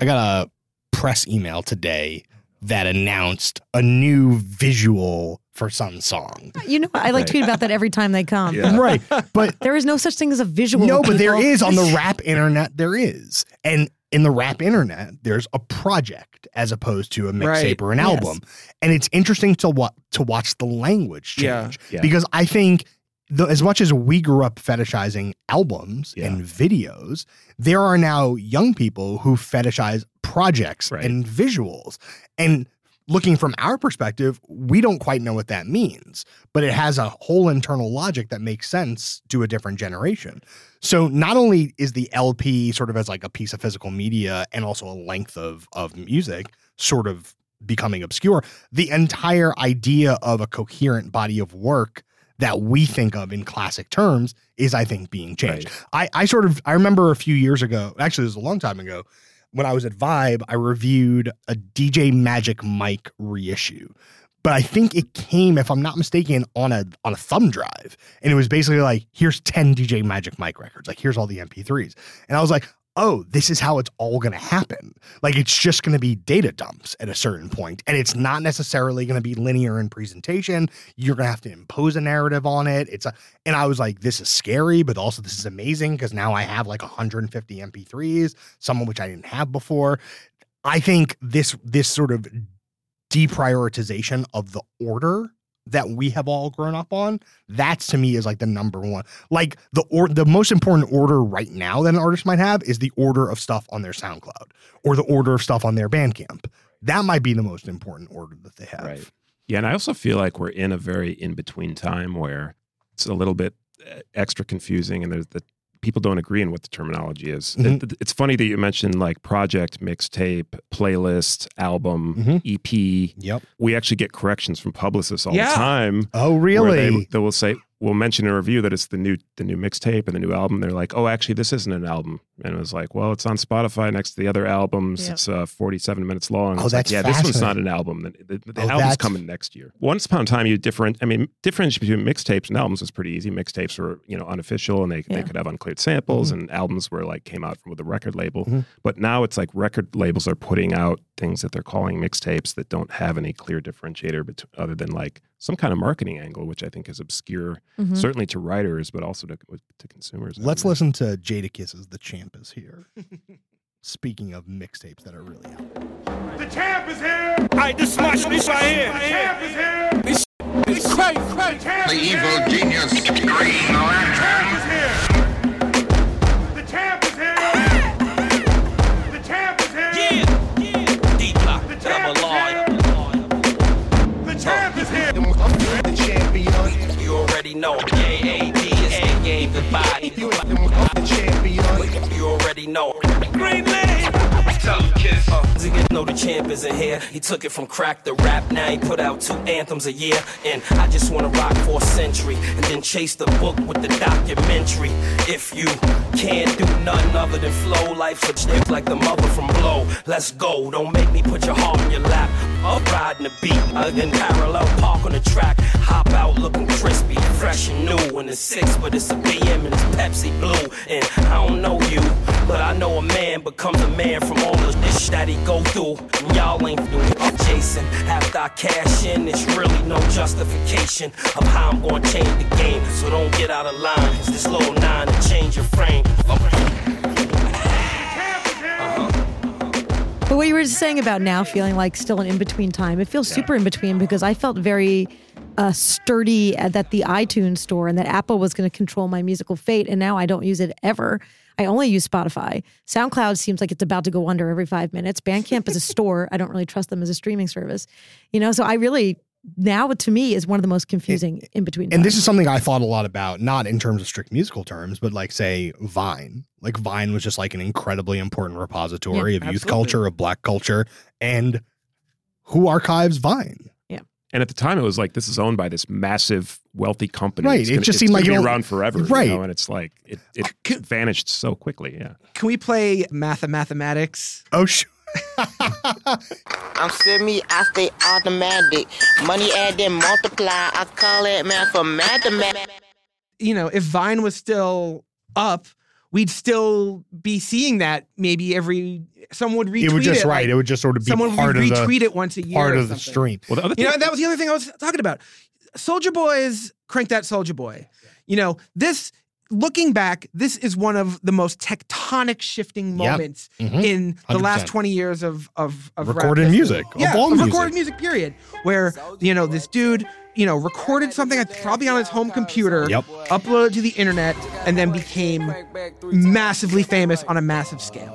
a press email today that announced a new visual for some song. I tweet about that every time they come. Yeah. Right. But There is no such thing as a visual. no, but there people. is on the rap internet, there is. And in the rap internet, there's a project as opposed to a mixtape Right. or an album. And it's interesting to watch the language change. Yeah. Because I think as much as we grew up fetishizing albums and videos, there are now young people who fetishize projects and visuals. And looking from our perspective, we don't quite know what that means, but it has a whole internal logic that makes sense to a different generation. So not only is the LP sort of as like a piece of physical media and also a length of music sort of becoming obscure, the entire idea of a coherent body of work that we think of in classic terms is, I think, being changed. I remember a few years ago, actually it was a long time ago, when I was at Vibe, I reviewed a DJ Magic Mike reissue. But I think it came, if I'm not mistaken, on a thumb drive. And it was basically like, here's 10 DJ Magic Mike records. Like, here's all the MP3s. And I was like, oh, this is how it's all going to happen. Like, it's just going to be data dumps at a certain point. And it's not necessarily going to be linear in presentation. You're going to have to impose a narrative on it. And I was like, this is scary, but also this is amazing because now I have like 150 MP3s, some of which I didn't have before. I think this sort of deprioritization of the order that we have all grown up on, that's to me is like the number one. Like the most important order right now that an artist might have is the order of stuff on their SoundCloud or the order of stuff on their Bandcamp. That might be the most important order that they have. Right. Yeah, and I also feel like we're in a very in-between time where it's a little bit extra confusing, and there's the people don't agree on what the terminology is. Mhm. It's funny that you mentioned like project, mixtape, playlist, album, EP. Yep. We actually get corrections from publicists all Yeah. the time. Oh, where really? They will say, we'll mention in a review that it's the new mixtape and the new album. They're like, oh, actually, this isn't an album. And it was like, well, it's on Spotify next to the other albums. Yep. It's 47 minutes long. Oh, It's like, that's yeah, this one's not fascinating. an album. The Oh, album's that's- coming next year. Once upon a time, differentiate between mixtapes and albums was pretty easy. Mixtapes were, unofficial, and they could have uncleared samples, and albums were like came out with a record label. Mhm. But now it's like record labels are putting out things that they're calling mixtapes that don't have any clear differentiator other than like some kind of marketing angle, which I think is obscure, Mhm. certainly to writers, but also to consumers. Let's listen to Jadakiss's The Champ is Here. Speaking of mixtapes that are really out. The champ is here. Alright, this smash this right here. The champ is here. It's crazy. The evil genius. The champ is here. The champ is here. The champ is here. Yeah. D-Block. The champ is here. The champ is here. The champion. You already know. K-A-D is the game goodbye. The champion. You already know. Green Lane. Tell him kiss. Know the champ isn't here. He took it from crack to rap. Now he put out 2 anthems a year. And I just wanna rock for a century and then chase the book with the documentary. If you can't do nothing other than flow, life's a chick like the mother from Blow. Let's go. Don't make me put your heart in your lap. Up riding the beat, then parallel park on the track. Hop out looking crispy, fresh and new. And it's 6, but it's a BM and it's Pepsi Blue. And I don't know you, but I know a man becomes a man from all the this that he go through. And y'all ain't doing I'm Jason. After I cash in, it's really no justification of how I'm gonna change the game. So don't get out of line. It's this little 9 to change your frame. But what you were just saying about now feeling like still an in-between time, it feels super in between because I felt very sturdy that the iTunes store and that Apple was going to control my musical fate. And now I don't use it ever. I only use Spotify. SoundCloud seems like it's about to go under every 5 minutes. Bandcamp is a store. I don't really trust them as a streaming service. So I really, now to me, is one of the most confusing in between times. And this is something I thought a lot about, not in terms of strict musical terms, but like, say, Vine. Like, Vine was just like an incredibly important repository of youth culture, of Black culture. And who archives Vine? And at the time, it was like, this is owned by this massive, wealthy company. Right. It just seemed like it's around forever. Right. And it's like, it vanished so quickly. Yeah. Can we play mathematics? Oh, sure. I'm semi, I stay automatic. Money add then multiply. I call it mathematics. If Vine was still up, we'd still be seeing that maybe someone would retweet it. It would just, like, it would just sort of be someone part would of the retweet it once a year. part or of the something. stream. Well, the other thing, that was the other thing I was talking about. Soulja Boy's Crank That Soulja Boy. This, looking back, this is one of the most tectonic shifting moments in the last 20 years of recorded rap music, history. of all music. Recorded music, period. Where, this dude, recorded something probably on his home computer, uploaded it to the internet, and then became massively famous on a massive scale.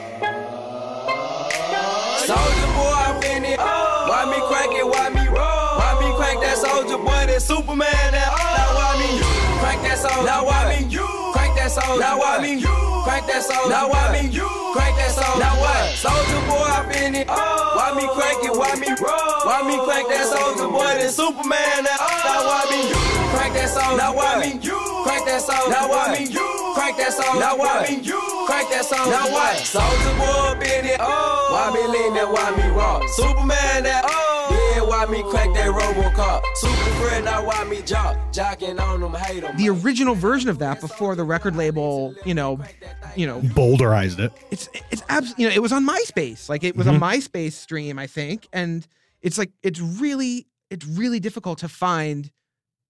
Soulja Boy, I'm in it. Why me crank it? Why me roll? Why me crank that Soulja Boy? That Superman? Now why me crank that Soulja? Now why me crank that Soulja? Now why me crank that Soulja? Now why me crank that Soulja? Now what? Soulja Boy, I'm in it. Why me crank it? Why me roll? Why me crank that Soulja Boy? That Superman? Now why me crank that Soulja? Now why me crank that Soulja? Now why me crank that Soulja? Now what? Crank that Soulja? Now what? Soulja Boy, up in it. Why me lean that? Why me rock? Superman that? Yeah, why me crack that RoboCop? Super friend, now why me jocking on them, hate them. The original version of that before the record label, Boulderized it. It's absolutely, it was on MySpace. Like, it was a MySpace stream, I think, and it's really difficult to find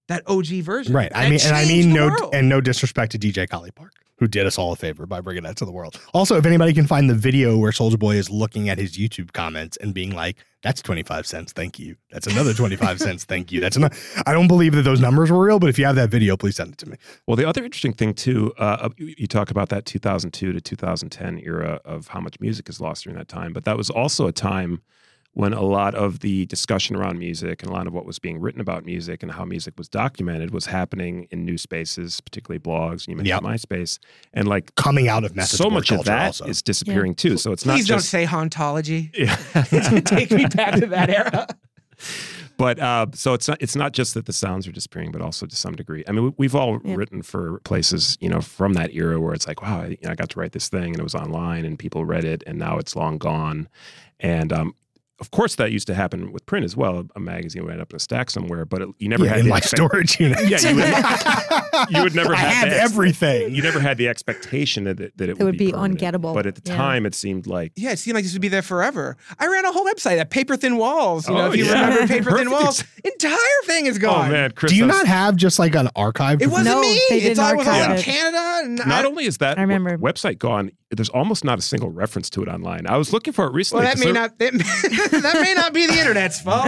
that OG version. Right. I mean, no disrespect to DJ Khaled Park, who did us all a favor by bringing that to the world. Also, if anybody can find the video where Soulja Boy is looking at his YouTube comments and being like, that's 25 cents, thank you. That's another 25 cents, thank you. I don't believe that those numbers were real, but if you have that video, please send it to me. Well, the other interesting thing too, you talk about that 2002 to 2010 era of how much music is lost during that time, but that was also a time when a lot of the discussion around music and a lot of what was being written about music and how music was documented was happening in new spaces, particularly blogs. You mentioned MySpace, and like coming out of message so board much of culture that also is disappearing too. So it's not Please don't just say hauntology. Yeah. It's going to take me back to that era. But so it's not just that the sounds are disappearing, but also to some degree. I mean, we've all written for places, from that era where it's like, wow, I got to write this thing and it was online and people read it and now it's long gone. And of course, that used to happen with print as well. A magazine would end up in a stack somewhere, but you never had in my storage unit. Yeah, you would never have everything. You never had the expectation that it would be permanent. ungettable. But at the time, it seemed like it seemed like this would be there forever. I ran a whole website at Paper Thin Walls. If you remember Paper Thin Walls, entire thing is gone. Oh man, Chris, do you not have just like an archive? It wasn't me. I was all in it. Canada. And not only is that I remember. website gone, there's almost not a single reference to it online. I was looking for it recently. Well, that may not be the internet's fault.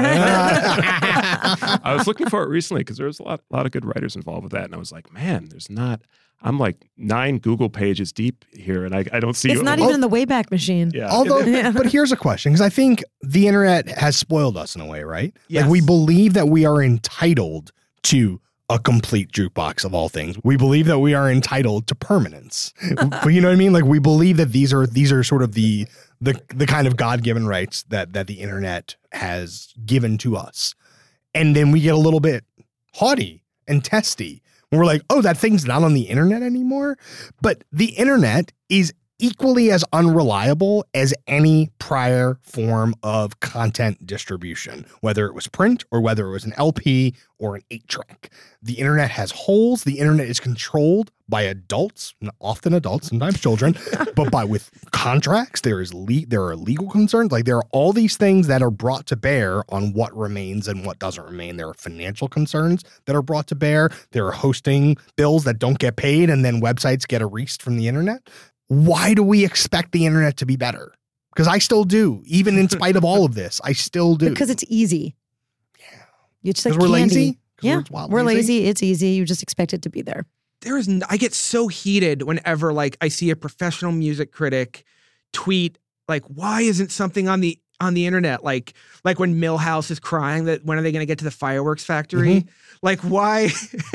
I was looking for it recently because there was a lot of good writers involved with that, and I was like, man, there's not. I'm like 9 Google pages deep here, and I don't see. It's not even in the Wayback Machine. Yeah. Although, but here's a question, because I think the internet has spoiled us in a way, right? Yes. Like we believe that we are entitled to a complete jukebox of all things. We believe that we are entitled to permanence. But you know what I mean? Like we believe that these are sort of the kind of God-given rights that the internet has given to us. And then we get a little bit haughty and testy. We're like, oh, that thing's not on the internet anymore. But the internet is equally as unreliable as any prior form of content distribution, whether it was print or whether it was an LP or an 8-track. The internet has holes. The internet is controlled by adults, often adults, sometimes children, but with contracts. There are legal concerns. Like there are all these things that are brought to bear on what remains and what doesn't remain. There are financial concerns that are brought to bear. There are hosting bills that don't get paid, and then websites get erased from the internet. Why do we expect the internet to be better? Because I still do, even in spite of all of this, I still do. Because it's easy. Yeah. It's like we're candy. lazy? Yeah, we're lazy. It's easy. You just expect it to be there. I get so heated whenever like I see a professional music critic tweet like, why isn't something on the internet? Like when Milhouse is crying that when are they going to get to the fireworks factory? Mm-hmm. Like why?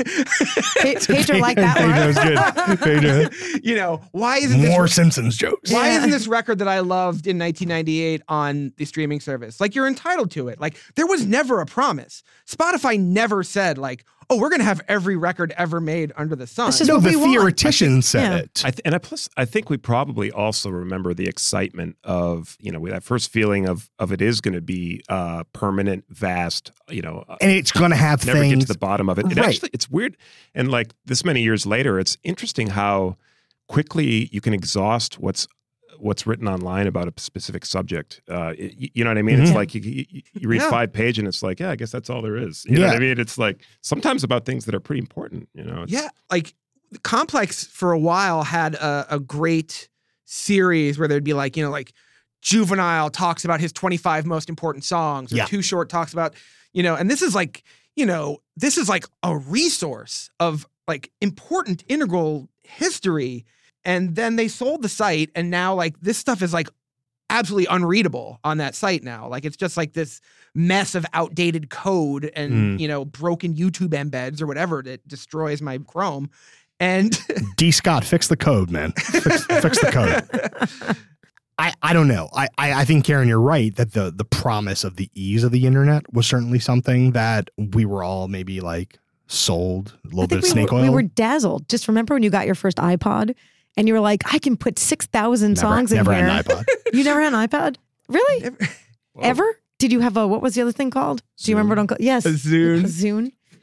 Pedro like that one. Pedro's good. Pedro. Why isn't more Simpsons jokes? Why isn't this record that I loved in 1998 on the streaming service? Like you're entitled to it. Like there was never a promise. Spotify never said like, oh, we're going to have every record ever made under the sun. No, the theoretician said it. Plus, I think we probably also remember the excitement of, that first feeling of it is going to be permanent, vast, and it's going to have never things. Get to the bottom of it. It's weird. And like this many years later, it's interesting how quickly you can exhaust what's written online about a specific subject. You know what I mean? Mm-hmm. It's like you read 5 pages and it's like, I guess that's all there is. You know what I mean? It's like sometimes about things that are pretty important, like Complex for a while had a great series where there'd be like, like Juvenile talks about his 25 most important songs, or Too Short talks about, and this is like, this is like a resource of like important integral history. And then they sold the site, and now like this stuff is like absolutely unreadable on that site now. Like it's just like this mess of outdated code and broken YouTube embeds or whatever that destroys my Chrome. And D. Scott, fix the code, man. Fix the code. I don't know. I think, Karen, you're right that the promise of the ease of the internet was certainly something that we were all maybe like sold a little bit of snake oil. We were dazzled. Just remember when you got your first iPod and you were like, I can put 6,000 songs in here. Never had an iPod. You never had an iPod? Really? Ever? Did you have what was the other thing called? Do you remember what I'm called? Yes. A Zune. Zune.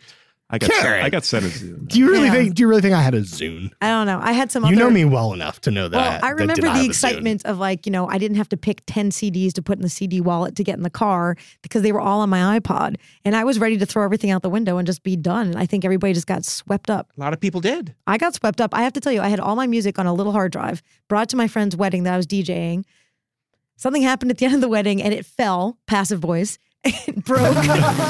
I got Karen. I got sent a Zune. Do you really Yeah. think? Do you really think I had a Zune? I don't know. I had some You other. know me well enough to know that. Well, I that remember did not the have a Zune. excitement of like, I didn't have to pick 10 CDs to put in the CD wallet to get in the car because they were all on my iPod. And I was ready to throw everything out the window and just be done. And I think everybody just got swept up. A lot of people did. I got swept up. I have to tell you, I had all my music on a little hard drive, brought it to my friend's wedding that I was DJing. Something happened at the end of the wedding and it fell, passive voice. It broke.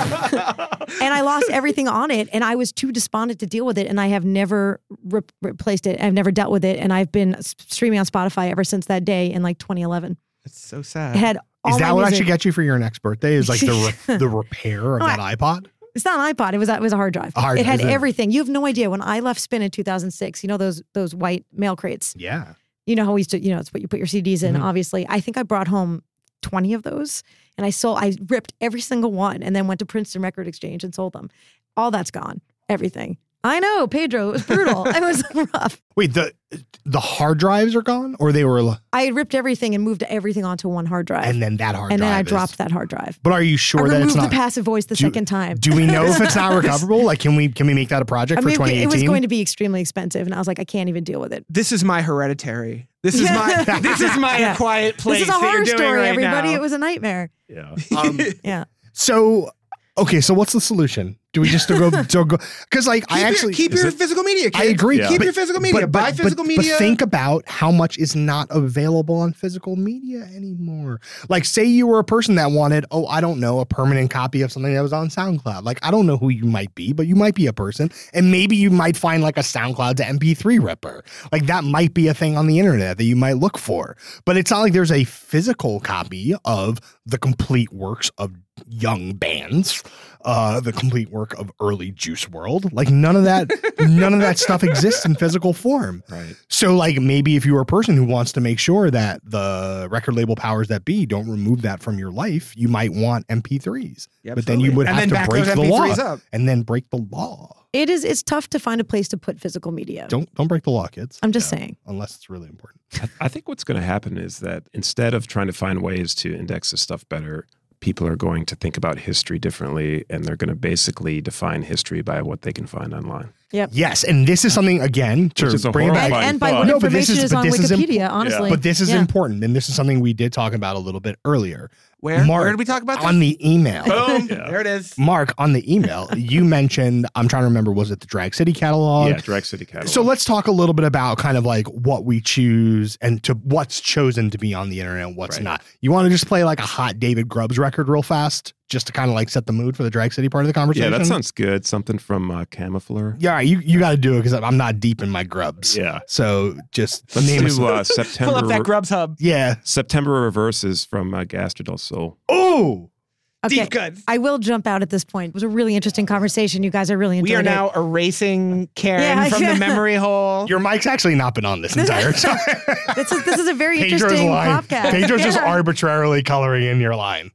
And I lost everything on it. And I was too despondent to deal with it. And I have never replaced it. I've never dealt with it. And I've been streaming on Spotify ever since that day in like 2011. It's so sad. It had all Is that my what I music. should get you for your next birthday? Is like the repair of that iPod? It's not an iPod. It was a hard drive. A hard it had drive. everything. You have no idea. When I left Spin in 2006, those white mail crates. Yeah. You know how we used to, it's what you put your CDs in, obviously. I think I brought home 20 of those and I ripped every single one and then went to Princeton Record Exchange and sold them. All that's gone. Everything. I know, Pedro, it was brutal. It was rough. Wait, the hard drives are gone, or they were? I had ripped everything and moved everything onto one hard drive. And then that hard and drive. then I is- dropped that hard drive. But are you sure I that it's removed not? the passive voice the second time. Do we know if it's not recoverable? Like, can we make that a project for 2018? It was going to be extremely expensive, and I was like, I can't even deal with it. This is my Hereditary. This is my Yeah. Quiet Place. This is a that you're horror doing story, right everybody. now. It was a nightmare. Yeah. Yeah. So, okay, so what's the solution? Do we just go? Because like I actually keep your physical media. Kids. I agree. Keep your physical media. Buy physical media. But think about how much is not available on physical media anymore. Like, say you were a person that wanted, I don't know, a permanent copy of something that was on SoundCloud. Like, I don't know who you might be, but you might be a person, and maybe you might find like a SoundCloud to MP3 ripper. Like, that might be a thing on the internet that you might look for. But it's not like there's a physical copy of the complete works of young bands, the complete work of early Juice WRLD. Like, none of that stuff exists in physical form. Right. So like, maybe if you're a person who wants to make sure that the record label powers that be don't remove that from your life, you might want MP3s. Yeah, but then you would absolutely. have And to then break back the those law MP3s up. and then break the law. It's tough to find a place to put physical media. Don't break the law, kids. I'm just saying. Unless it's really important. I think what's going to happen is that instead of trying to find ways to index this stuff better, people are going to think about history differently, and they're going to basically define history by what they can find online. Yep. Yes, and this is something, again, to Which is a bring it back. horrifying And by thought. what No, but this information is on but this is Wikipedia, honestly. But this is Yeah. important, and this is something we did talk about a little bit earlier. Where? Mark, Where did we talk about on the email? Boom. Yeah. There it is. Mark, on the email, you mentioned, I'm trying to remember, was it the Drag City catalog? Yeah, Drag City catalog. So let's talk a little bit about kind of like what we choose and to what's chosen to be on the internet and what's Right. not. You want to just play like a hot David Grubbs record real fast, just to kind of like set the mood for the Drag City part of the yeah, conversation? that sounds good. Something from Camoufleur. Yeah, you got to do it because I'm not deep in my Grubbs. Yeah. So just Let's name do us. September. Pull up that Grubs Hub. Yeah. September Reverses from Gaster del Sol. Oh, Okay. Deep cuts. I will jump out at this point. It was a really interesting conversation. You guys are really enjoying We are it. now erasing Karen Yeah, from yeah. the memory hole. your mic's actually not been on this entire time. This is a very Pedro's interesting line. podcast. Pedro's just Yeah. arbitrarily coloring in your line.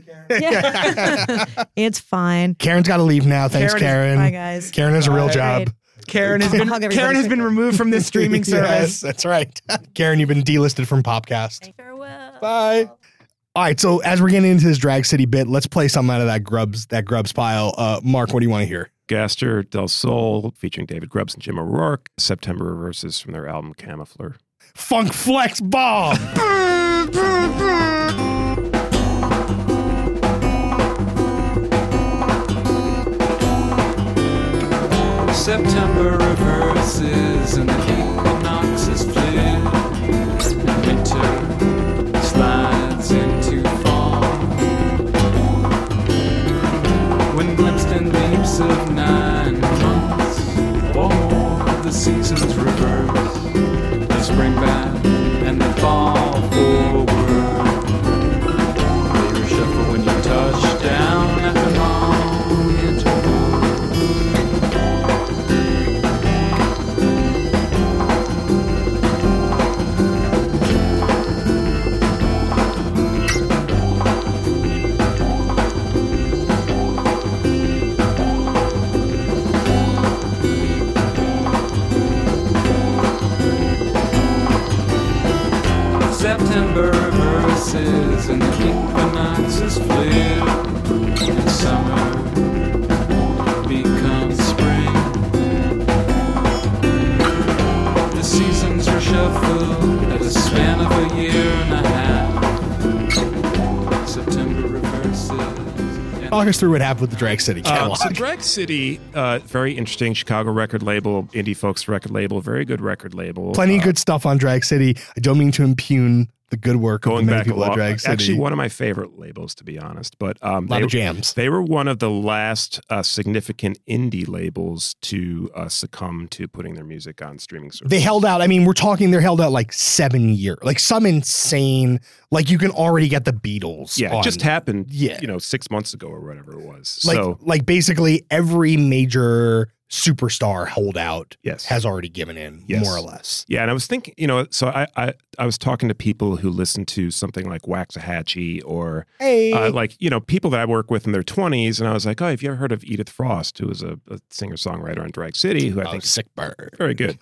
Yeah. It's fine. Karen's got to leave now. Thanks, Karen is- Karen. Bye, guys. Karen has a real Bye. job. Great. Karen has I'll been hug everybody Karen has been quickly. removed from this streaming Yes, service. that's right. Karen, you've been delisted from Popcast. Farewell. Bye. All right, so as we're getting into this Drag City bit, let's play something out of that Grubbs pile. Mark, what do you want to hear? Gaster del Sol featuring David Grubbs and Jim O'Rourke. September Reverses from their album Camoufleur. Funk Flex Bomb. September reverses and the equinox is fleeing. Winter slides into fall. When glimpsed in leaps of 9 months or more, the seasons reverse. They spring back and they fall forward. They reshuffle when you touch down after long intervals. September reverses and the equinox is fled, and summer becomes year and a half. September reverses. Walk us through what happened with the Drag City catalog. So Drag City, very interesting Chicago record label, indie folks record label, very good record label. Plenty of good stuff on Drag City. I don't mean to impugn the good work of the many people at Drag City. Actually, one of my favorite labels, to be honest. But a lot of jams. They were one of the last significant indie labels to succumb to putting their music on streaming services. They held out. I mean, they held out like 7 years, like some insane. Like you can already get the Beatles. Yeah, it just happened. Yeah. 6 months ago or whatever it was. Like basically every major superstar holdout yes. has already given in, more or less. Yeah, and I was thinking, so I was talking to people who listen to something like Waxahachie or people that I work with in their 20s, and I was like, oh, have you ever heard of Edith Frost, who was a singer-songwriter on Drag City, who I think sick bird. Very good.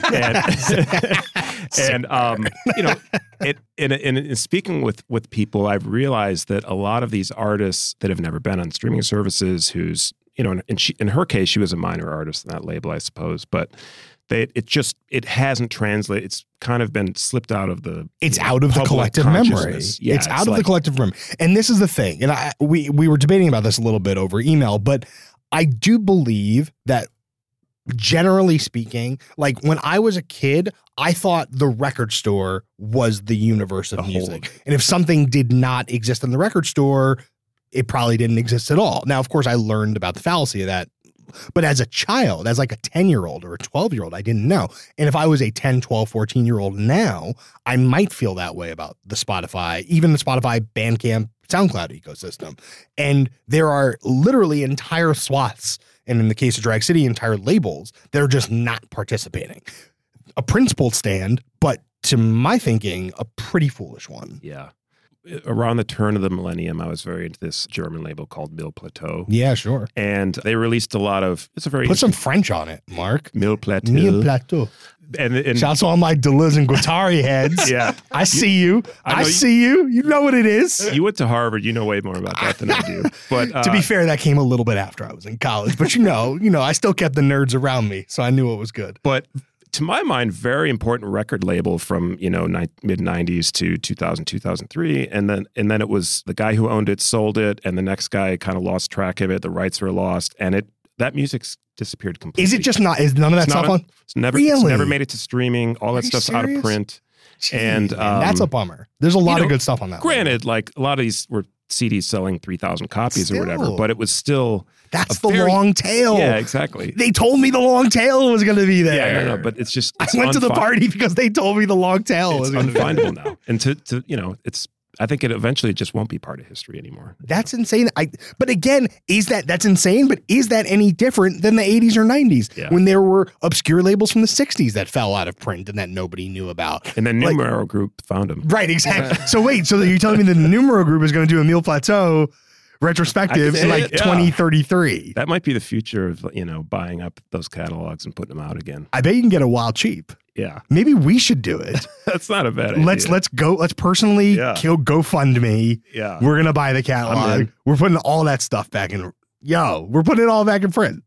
In speaking with people, I've realized that a lot of these artists that have never been on streaming services, who's in her case, she was a minor artist in that label, I suppose, but it hasn't translated. It's kind of been slipped out of the. It's out of the collective memory. Yeah, it's out of the collective memory. And this is the thing. And we were debating about this a little bit over email, but I do believe that generally speaking, like when I was a kid, I thought the record store was the universe of music. And if something did not exist in the record store, it probably didn't exist at all. Now, of course, I learned about the fallacy of that. But as a child, as like a 10-year-old or a 12-year-old, I didn't know. And if I was a 10, 12, 14-year-old now, I might feel that way about the Spotify, even the Spotify, Bandcamp, SoundCloud ecosystem. And there are literally entire swaths, and in the case of Drag City, entire labels that are just not participating. A principled stand, but to my thinking, a pretty foolish one. Yeah. Around the turn of the millennium, I was very into this German label called Mille Plateau. Yeah, sure. And they released a lot of. Put some French on it, Mark. Mille Plateau. Mille Plateau. And shouts to all my Deleuze and Guattari heads. Yeah, I see you. I see you. You know what it is. You went to Harvard. You know way more about that than I do. But to be fair, that came a little bit after I was in college. But I still kept the nerds around me, so I knew it was good. But to my mind, very important record label from mid 90s to 2000, 2003, and then it was the guy who owned it sold it, and the next guy kind of lost track of it. The rights were lost, and that music's disappeared completely. Is it just not? Is none of that stuff on? It's never made it to streaming. All that stuff's out of print, and that's a bummer. There's a lot of good stuff on that. Granted, like a lot of these were CDs selling 3,000 copies or whatever, but it was still. That's the long tail. Yeah, exactly. They told me the long tail was going to be there. Yeah, no, but it's just. I went to the party because they told me the long tail was going to be there. It's unfindable now. And it's. I think it eventually just won't be part of history anymore. That's insane. But again, that's insane, but is that any different than the 80s or 90s when there were obscure labels from the 60s that fell out of print and that nobody knew about? And then Numero Group found them. Right, exactly. So you're telling me the Numero Group is going to do a Mille Plateau retrospective in 2033. That might be the future of buying up those catalogs and putting them out again. I bet you can get a while cheap. Yeah, maybe we should do it. That's not a bad idea. Let's personally kill GoFundMe. Yeah, we're gonna buy the catalog. We're putting all that stuff back in. We're putting it all back in print.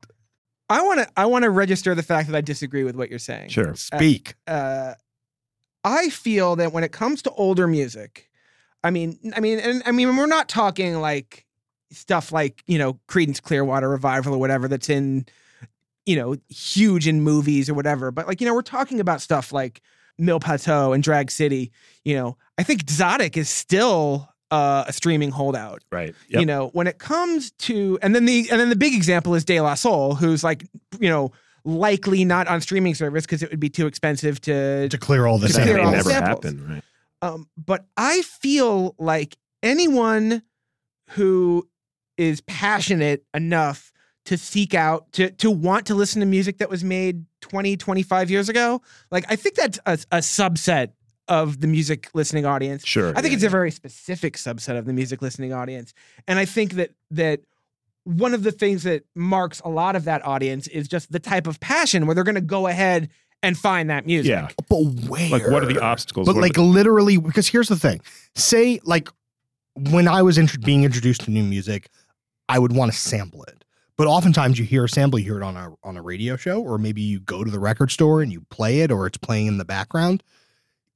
I want to register the fact that I disagree with what you're saying. Sure, speak. I feel that when it comes to older music, I mean, we're not talking like stuff like, Creedence Clearwater Revival or whatever that's in, huge in movies or whatever. But like, we're talking about stuff like Mille Plateau and Drag City. I think Exotic is still a streaming holdout. Right. Yep. When it comes to, and then the big example is De La Soul, who's like, likely not on streaming service because it would be too expensive to clear all the samples. That may never happen, right? But I feel like anyone who is passionate enough to seek out, to want to listen to music that was made 20, 25 years ago, like I think that's a subset of the music listening audience. Sure. I think it's a very specific subset of the music listening audience. And I think that one of the things that marks a lot of that audience is just the type of passion where they're going to go ahead and find that music. Yeah. But where? Like, what are the obstacles? But literally, because here's the thing. Say, like, when I was being introduced to new music, I would want to sample it. But oftentimes you hear a sample, you hear it on a radio show, or maybe you go to the record store and you play it, or it's playing in the background.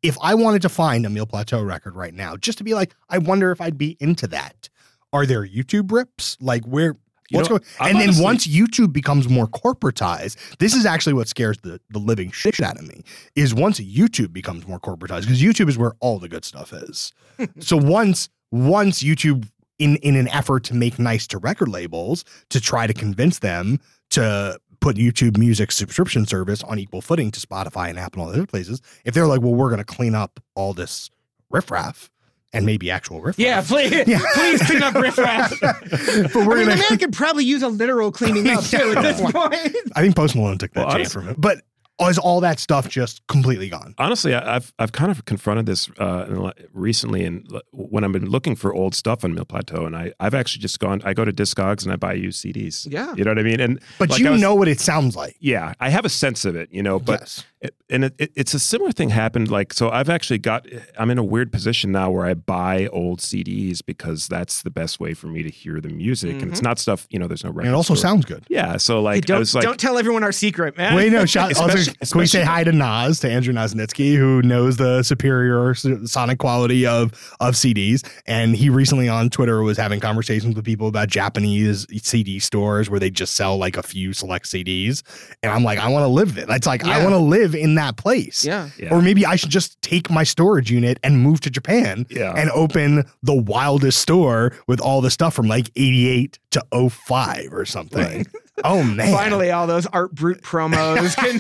if I wanted to find a Meal Plateau record right now, just to be like, I wonder if I'd be into that. Are there YouTube rips? Like what's going? And then once YouTube becomes more corporatized, this is actually what scares the living shit out of me. Is once YouTube becomes more corporatized, because YouTube is where all the good stuff is. So once YouTube, in an effort to make nice to record labels, to try to convince them to put YouTube Music subscription service on equal footing to Spotify and Apple and all the other places, if they're like, well, we're going to clean up all this riffraff. And maybe actual riffraff. Yeah, please clean up riffraff. The man could probably use a literal cleaning up too at this point. I think Post Malone took that chain from it. But is all that stuff just completely gone? Honestly, I've kind of confronted this recently, and when I've been looking for old stuff on Meal Plateau, and I've actually just I go to Discogs and I buy used CDs. Yeah, you know what I mean. But like know what it sounds like. Yeah, I have a sense of it, But yes. It's a similar thing happened. Like, so I've actually I'm in a weird position now where I buy old CDs because that's the best way for me to hear the music, and it's not stuff. There's no record. And it also sounds good. Yeah, so like, hey, don't tell everyone our secret, man. Wait, no. Can we say hi to Nas, to Andrew Nasnitsky, who knows the superior sonic quality of CDs, and he recently on Twitter was having conversations with people about Japanese CD stores where they just sell like a few select CDs, and I'm like, I want to live there. It's like I want to live in that place. Yeah. Or maybe I should just take my storage unit and move to Japan and open the wildest store with all the stuff from like 88 to 05 or something. Right. Oh man! Finally, all those Art Brut promos can.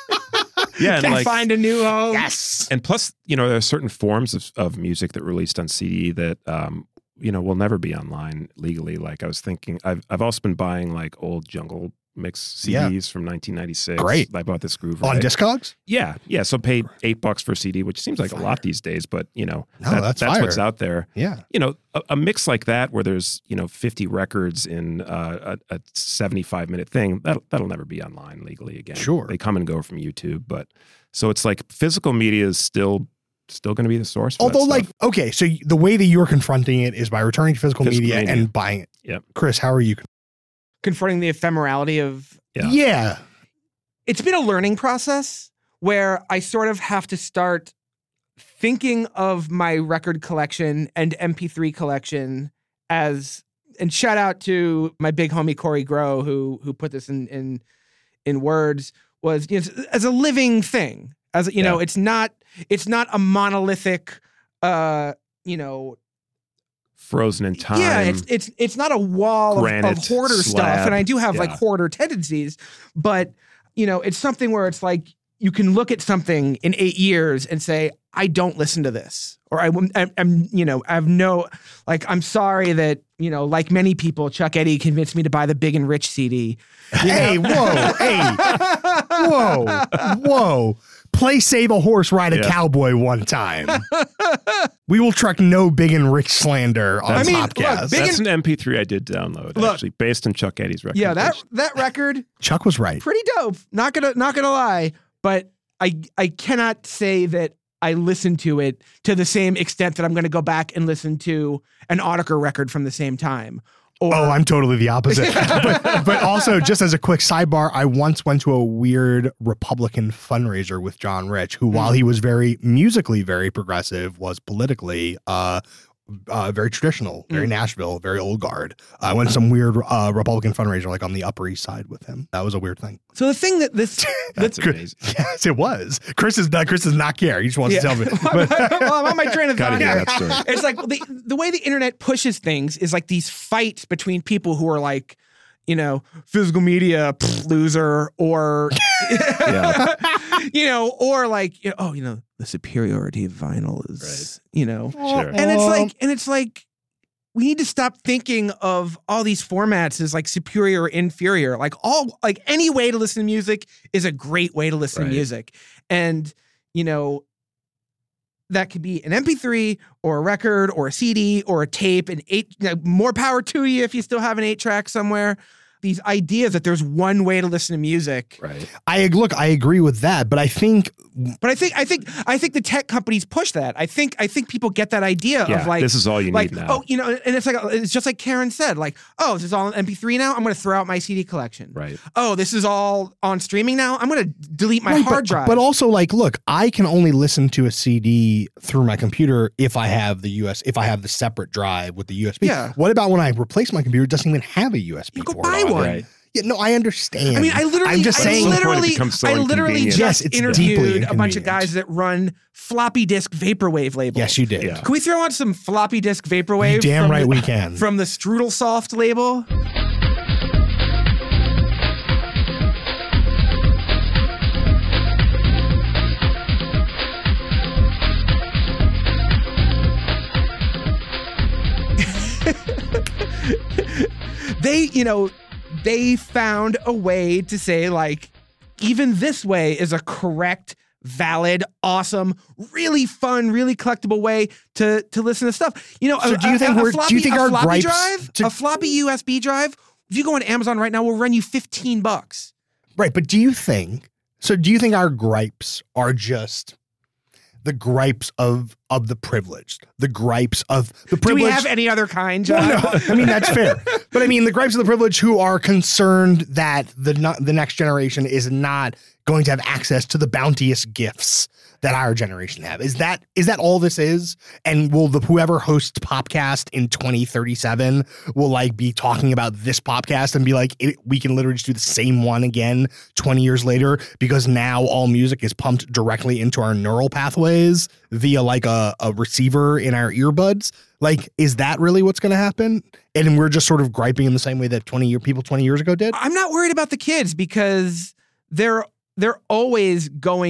Yeah, and find a new home. Yes. And plus, there are certain forms of music that released on CD that will never be online legally. Like I was thinking, I've also been buying like old Jungle Mix CDs from 1996. Great. I bought this Groove on Discogs. Yeah. So paid $8 for a CD, which seems like a lot these days, but that's what's out there. Yeah. A mix like that where there's 50 records in a 75-minute thing that'll never be online legally again. Sure. They come and go from YouTube, but so it's like physical media is still going to be the source. Although, like, okay, so the way that you're confronting it is by returning to physical media and buying it. Yep. Chris, how are you confronting the ephemerality of? Yeah. It's been a learning process where I sort of have to start thinking of my record collection and MP3 collection as, and shout out to my big homie Corey Groh who put this in words, was as a living thing. As it's not a monolithic frozen in time. Yeah, it's not a wall of hoarder slab stuff, and I do have like hoarder tendencies, but it's something where it's like you can look at something in 8 years and say, I don't listen to this, or I'm sorry that like many people, Chuck Eddy convinced me to buy the Big and Rich CD. Hey, whoa. Play Save a Horse, Ride a Cowboy one time. We will truck no Big and Rich slander on Popcast. That's an MP3 I did download, actually, based on Chuck Eddy's record. Yeah, that record. Chuck was right. Pretty dope. Not gonna lie, but I cannot say that I listened to it to the same extent that I'm going to go back and listen to an Autiker record from the same time. I'm totally the opposite. but also, just as a quick sidebar, I once went to a weird Republican fundraiser with John Rich, who, while he was musically very progressive, was politically very traditional, very Nashville, very old guard. I went to some weird Republican fundraiser like on the Upper East Side with him. That was a weird thing. So the thing that's amazing. Yes, it was. Chris is not care. He just wants to tell me. I'm on my train of thought here. That story. It's like the way the internet pushes things is like these fights between people who are like, physical media loser, or or like the superiority of vinyl is Sure. and it's like we need to stop thinking of all these formats as like superior or inferior. Like any way to listen to music is a great way to listen to music, and that could be an MP3 or a record or a CD or a tape, and more power to you if you still have an 8-track somewhere. these ideas that there's one way to listen to music. Right. I agree with that, but I think the tech companies push that. I think people get that idea of like, this is all you like, need now. oh, you know, and it's just like Karen said, like, oh, this is all on MP3 now. I'm going to throw out my CD collection. Right. Oh, this is all on streaming now. I'm going to delete my hard drive. But also, like, look, I can only listen to a CD through my computer if I have the separate drive with the USB. Yeah. What about when I replace my computer? It doesn't even have a USB. You go port buy on it. one. Right. Yeah, no, I understand. I mean, I literally At some point it becomes so inconvenient. Yes, it's deeply interviewed a bunch of inconvenient. guys that run floppy disk vaporwave labels. Yes, you did. Yeah. Can we throw on some floppy disk vaporwave? You damn from right the- we can. From the Strudelsoft label. They found a way to say, like, even this way is a correct, valid, awesome, really fun, really collectible way to listen to stuff. You know, So do you think our floppy gripes drive, a floppy USB drive, if you go on Amazon right now, will run you $15. Right, but do you think our gripes are just the gripes of the privileged, the gripes of the privileged? Do we have any other kind, John? Well, no, I mean, that's fair. But I mean, the gripes of the privileged who are concerned that the next generation is not going to have access to the bounteous gifts that our generation have. Is that all this is? And will whoever hosts Popcast in 2037 will like be talking about this podcast and be like, we can literally just do the same one again 20 years later because now all music is pumped directly into our neural pathways via like a receiver in our earbuds? Like, is that really what's going to happen? And we're just sort of griping in the same way that 20 years ago did? I'm not worried about the kids because they're always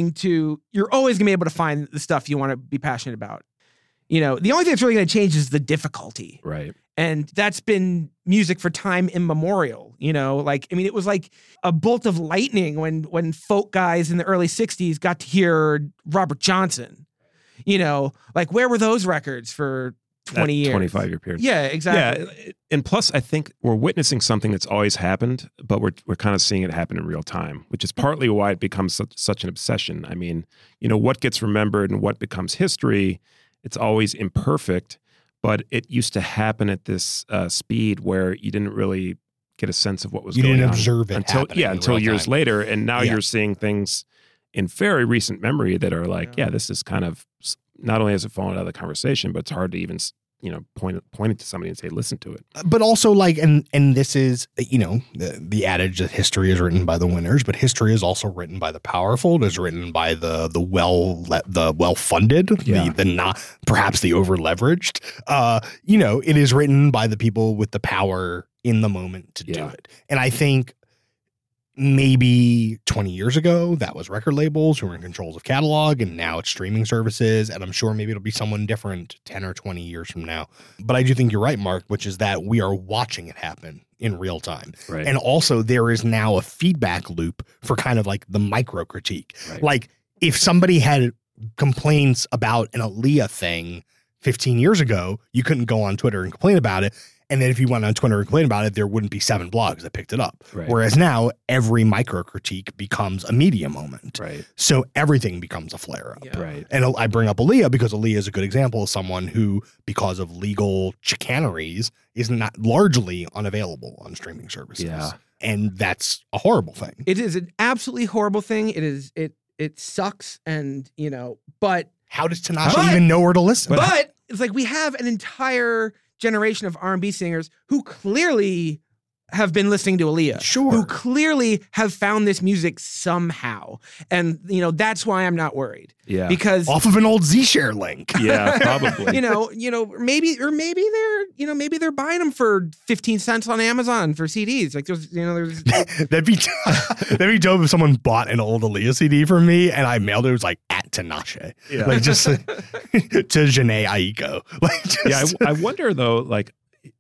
you're always gonna be able to find the stuff you want to be passionate about. You know, the only thing that's really gonna change is the difficulty. Right. And that's been music for time immemorial. You know, like, I mean, it was like a bolt of lightning when folk guys in the early 60s got to hear Robert Johnson. You know, like, where were those records for 20 years? 25-year period. Yeah, exactly. Yeah, and plus, I think we're witnessing something that's always happened, but we're kind of seeing it happen in real time, which is partly why it becomes such an obsession. I mean, you know, what gets remembered and what becomes history, it's always imperfect, but it used to happen at this speed where you didn't really get a sense of what was going on. You didn't observe it until years time. later, and now you're seeing things in very recent memory that are like, this is kind of, not only has it fallen out of the conversation, but it's hard to even, you know, point it to somebody and say, listen to it. But also, like, and this is, you know, the adage that history is written by the winners, but history is also written by the powerful. It is written by the well-funded, the not, perhaps the over-leveraged. You know, it is written by the people with the power in the moment to do it. And I think maybe 20 years ago, that was record labels who were in control of catalog, and now it's streaming services. And I'm sure maybe it'll be someone different 10 or 20 years from now. But I do think you're right, Mark, which is that we are watching it happen in real time. Right. And also there is now a feedback loop for kind of like the micro critique. Right. Like if somebody had complaints about an Aaliyah thing 15 years ago, you couldn't go on Twitter and complain about it. And then if you went on Twitter and complained about it, there wouldn't be 7 blogs that picked it up. Right. Whereas now every micro critique becomes a media moment. Right. So everything becomes a flare up. Yeah. Right. And I bring up Aaliyah because Aaliyah is a good example of someone who, because of legal chicaneries, is not largely unavailable on streaming services. Yeah. And that's a horrible thing. It is an absolutely horrible thing. It sucks. And, you know, but how does Tinashe even know where to listen? But it's like we have an entire generation of R&B singers who clearly have been listening to Aaliyah. Sure. Who clearly have found this music somehow. And, you know, that's why I'm not worried. Yeah. Because off of an old Z-Share link. Yeah, probably. you know, maybe they're buying them for 15 cents on Amazon for CDs. Like there's that'd be dope if someone bought an old Aaliyah CD from me and I mailed it. It was like at Tinashe. Yeah. Like just to Janae Aiko. Like just, I wonder though, like,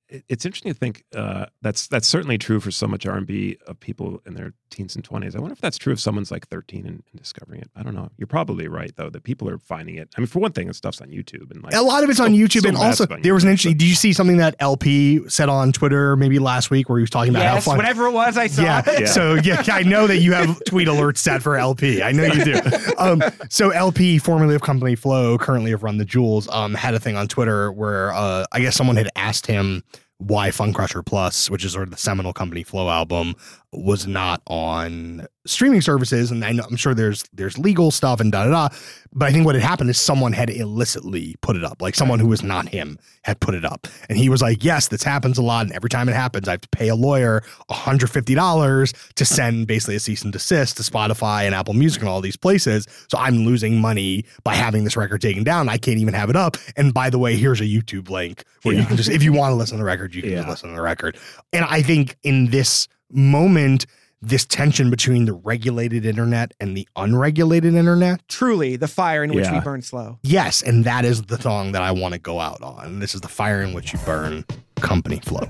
it's interesting to think that's certainly true for so much R&B of people in their teens and 20s. I wonder if that's true if someone's like 13 and discovering it. I don't know. You're probably right, though, that people are finding it. I mean, for one thing, the stuff's on YouTube. And like a lot of it's on YouTube. And also, there was an interesting, did you see something that LP said on Twitter maybe last week where he was talking about how fun? Whatever it was, I saw. Yeah. So, I know that you have tweet alerts set for LP. I know you do. So LP, formerly of Company Flow, currently of Run the Jewels, had a thing on Twitter where I guess someone had asked him why Fun Crusher Plus, which is sort of the seminal Company Flow album, was not on streaming services. And I'm sure there's legal stuff and da-da-da. But I think what had happened is someone had illicitly put it up. Like someone who was not him had put it up. And he was like, yes, this happens a lot. And every time it happens, I have to pay a lawyer $150 to send basically a cease and desist to Spotify and Apple Music and all these places. So I'm losing money by having this record taken down. I can't even have it up. And by the way, here's a YouTube link where you can just, if you want to listen to the record, you can just listen to the record. And I think in this moment, this tension between the regulated internet and the unregulated internet. Truly, the fire in which we burn slow. Yes, and that is the song that I want to go out on. This is The Fire in Which You Burn, Company Flow.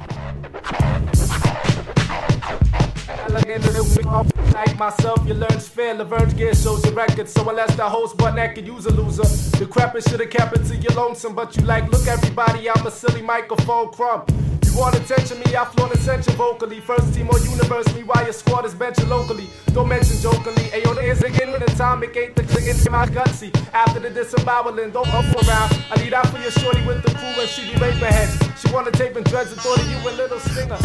Like myself, you learn fair. Laverne Gear shows your record. So unless the host butt naked, use a loser. The crap it should have kept it till you're lonesome. But you like, look everybody, I'm a silly microphone crumb. You want attention, me, I flaunt attention vocally. First team or universe, me, while your squad is benching locally. Don't mention jokingly. Ayo, the is again with atomic, ain't the click into my gutsy. After the disemboweling, don't up around. I need out for your shorty with the crew and she be raping heads. She wanna tape and dreads and thought of you a little singer.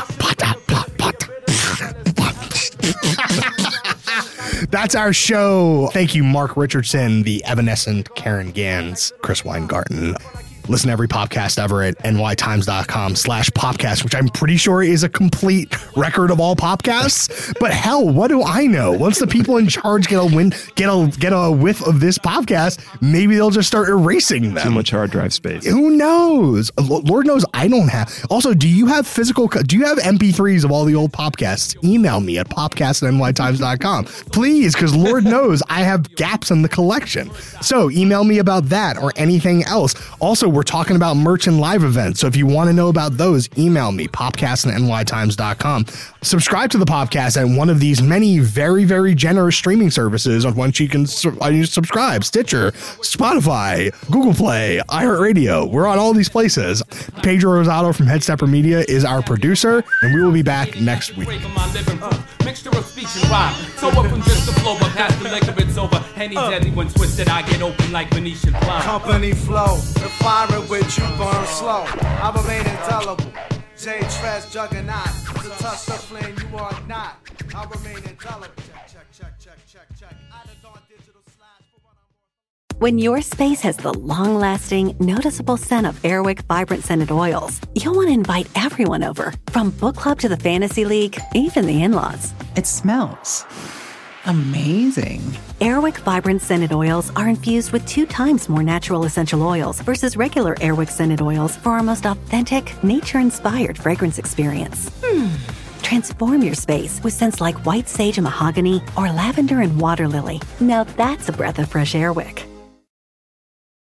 That's our show. Thank you, Mark Richardson, the evanescent Karen Gans, Chris Weingarten. Listen to every podcast ever at nytimes.com/podcast, which I'm pretty sure is a complete record of all podcasts. But hell, what do I know? Once the people in charge get a whiff of this podcast, maybe they'll just start erasing them. Too much hard drive space. Who knows? Lord knows I don't have. Also, do you have MP3s of all the old podcasts? Email me at popcast@nytimes.com. Please, because Lord knows I have gaps in the collection. So email me about that or anything else. Also, we're talking about merch and live events. So if you want to know about those, email me, popcast@nytimes.com. Subscribe to the podcast at one of these many very, very generous streaming services on which you can subscribe. Stitcher, Spotify, Google Play, iHeartRadio. We're on all these places. Pedro Rosado from Headstepper Media is our producer, and we will be back next week. Mixture of speech and rhyme. So up from just the flow, but past the liquor, it's over. Any deadly when twisted, I get open like Venetian blind. Company Flow, the fire in which you burn slow. I remain indelible. J. Trash Juggernaut. To touch the flame, you are not. I remain indelible. Check. When your space has the long-lasting, noticeable scent of Airwick Vibrant Scented Oils, you'll want to invite everyone over, from book club to the fantasy league, even the in-laws. It smells amazing. Airwick Vibrant Scented Oils are infused with 2 times more natural essential oils versus regular Airwick Scented Oils for our most authentic, nature-inspired fragrance experience. Transform your space with scents like white sage and mahogany or lavender and water lily. Now that's a breath of fresh Airwick.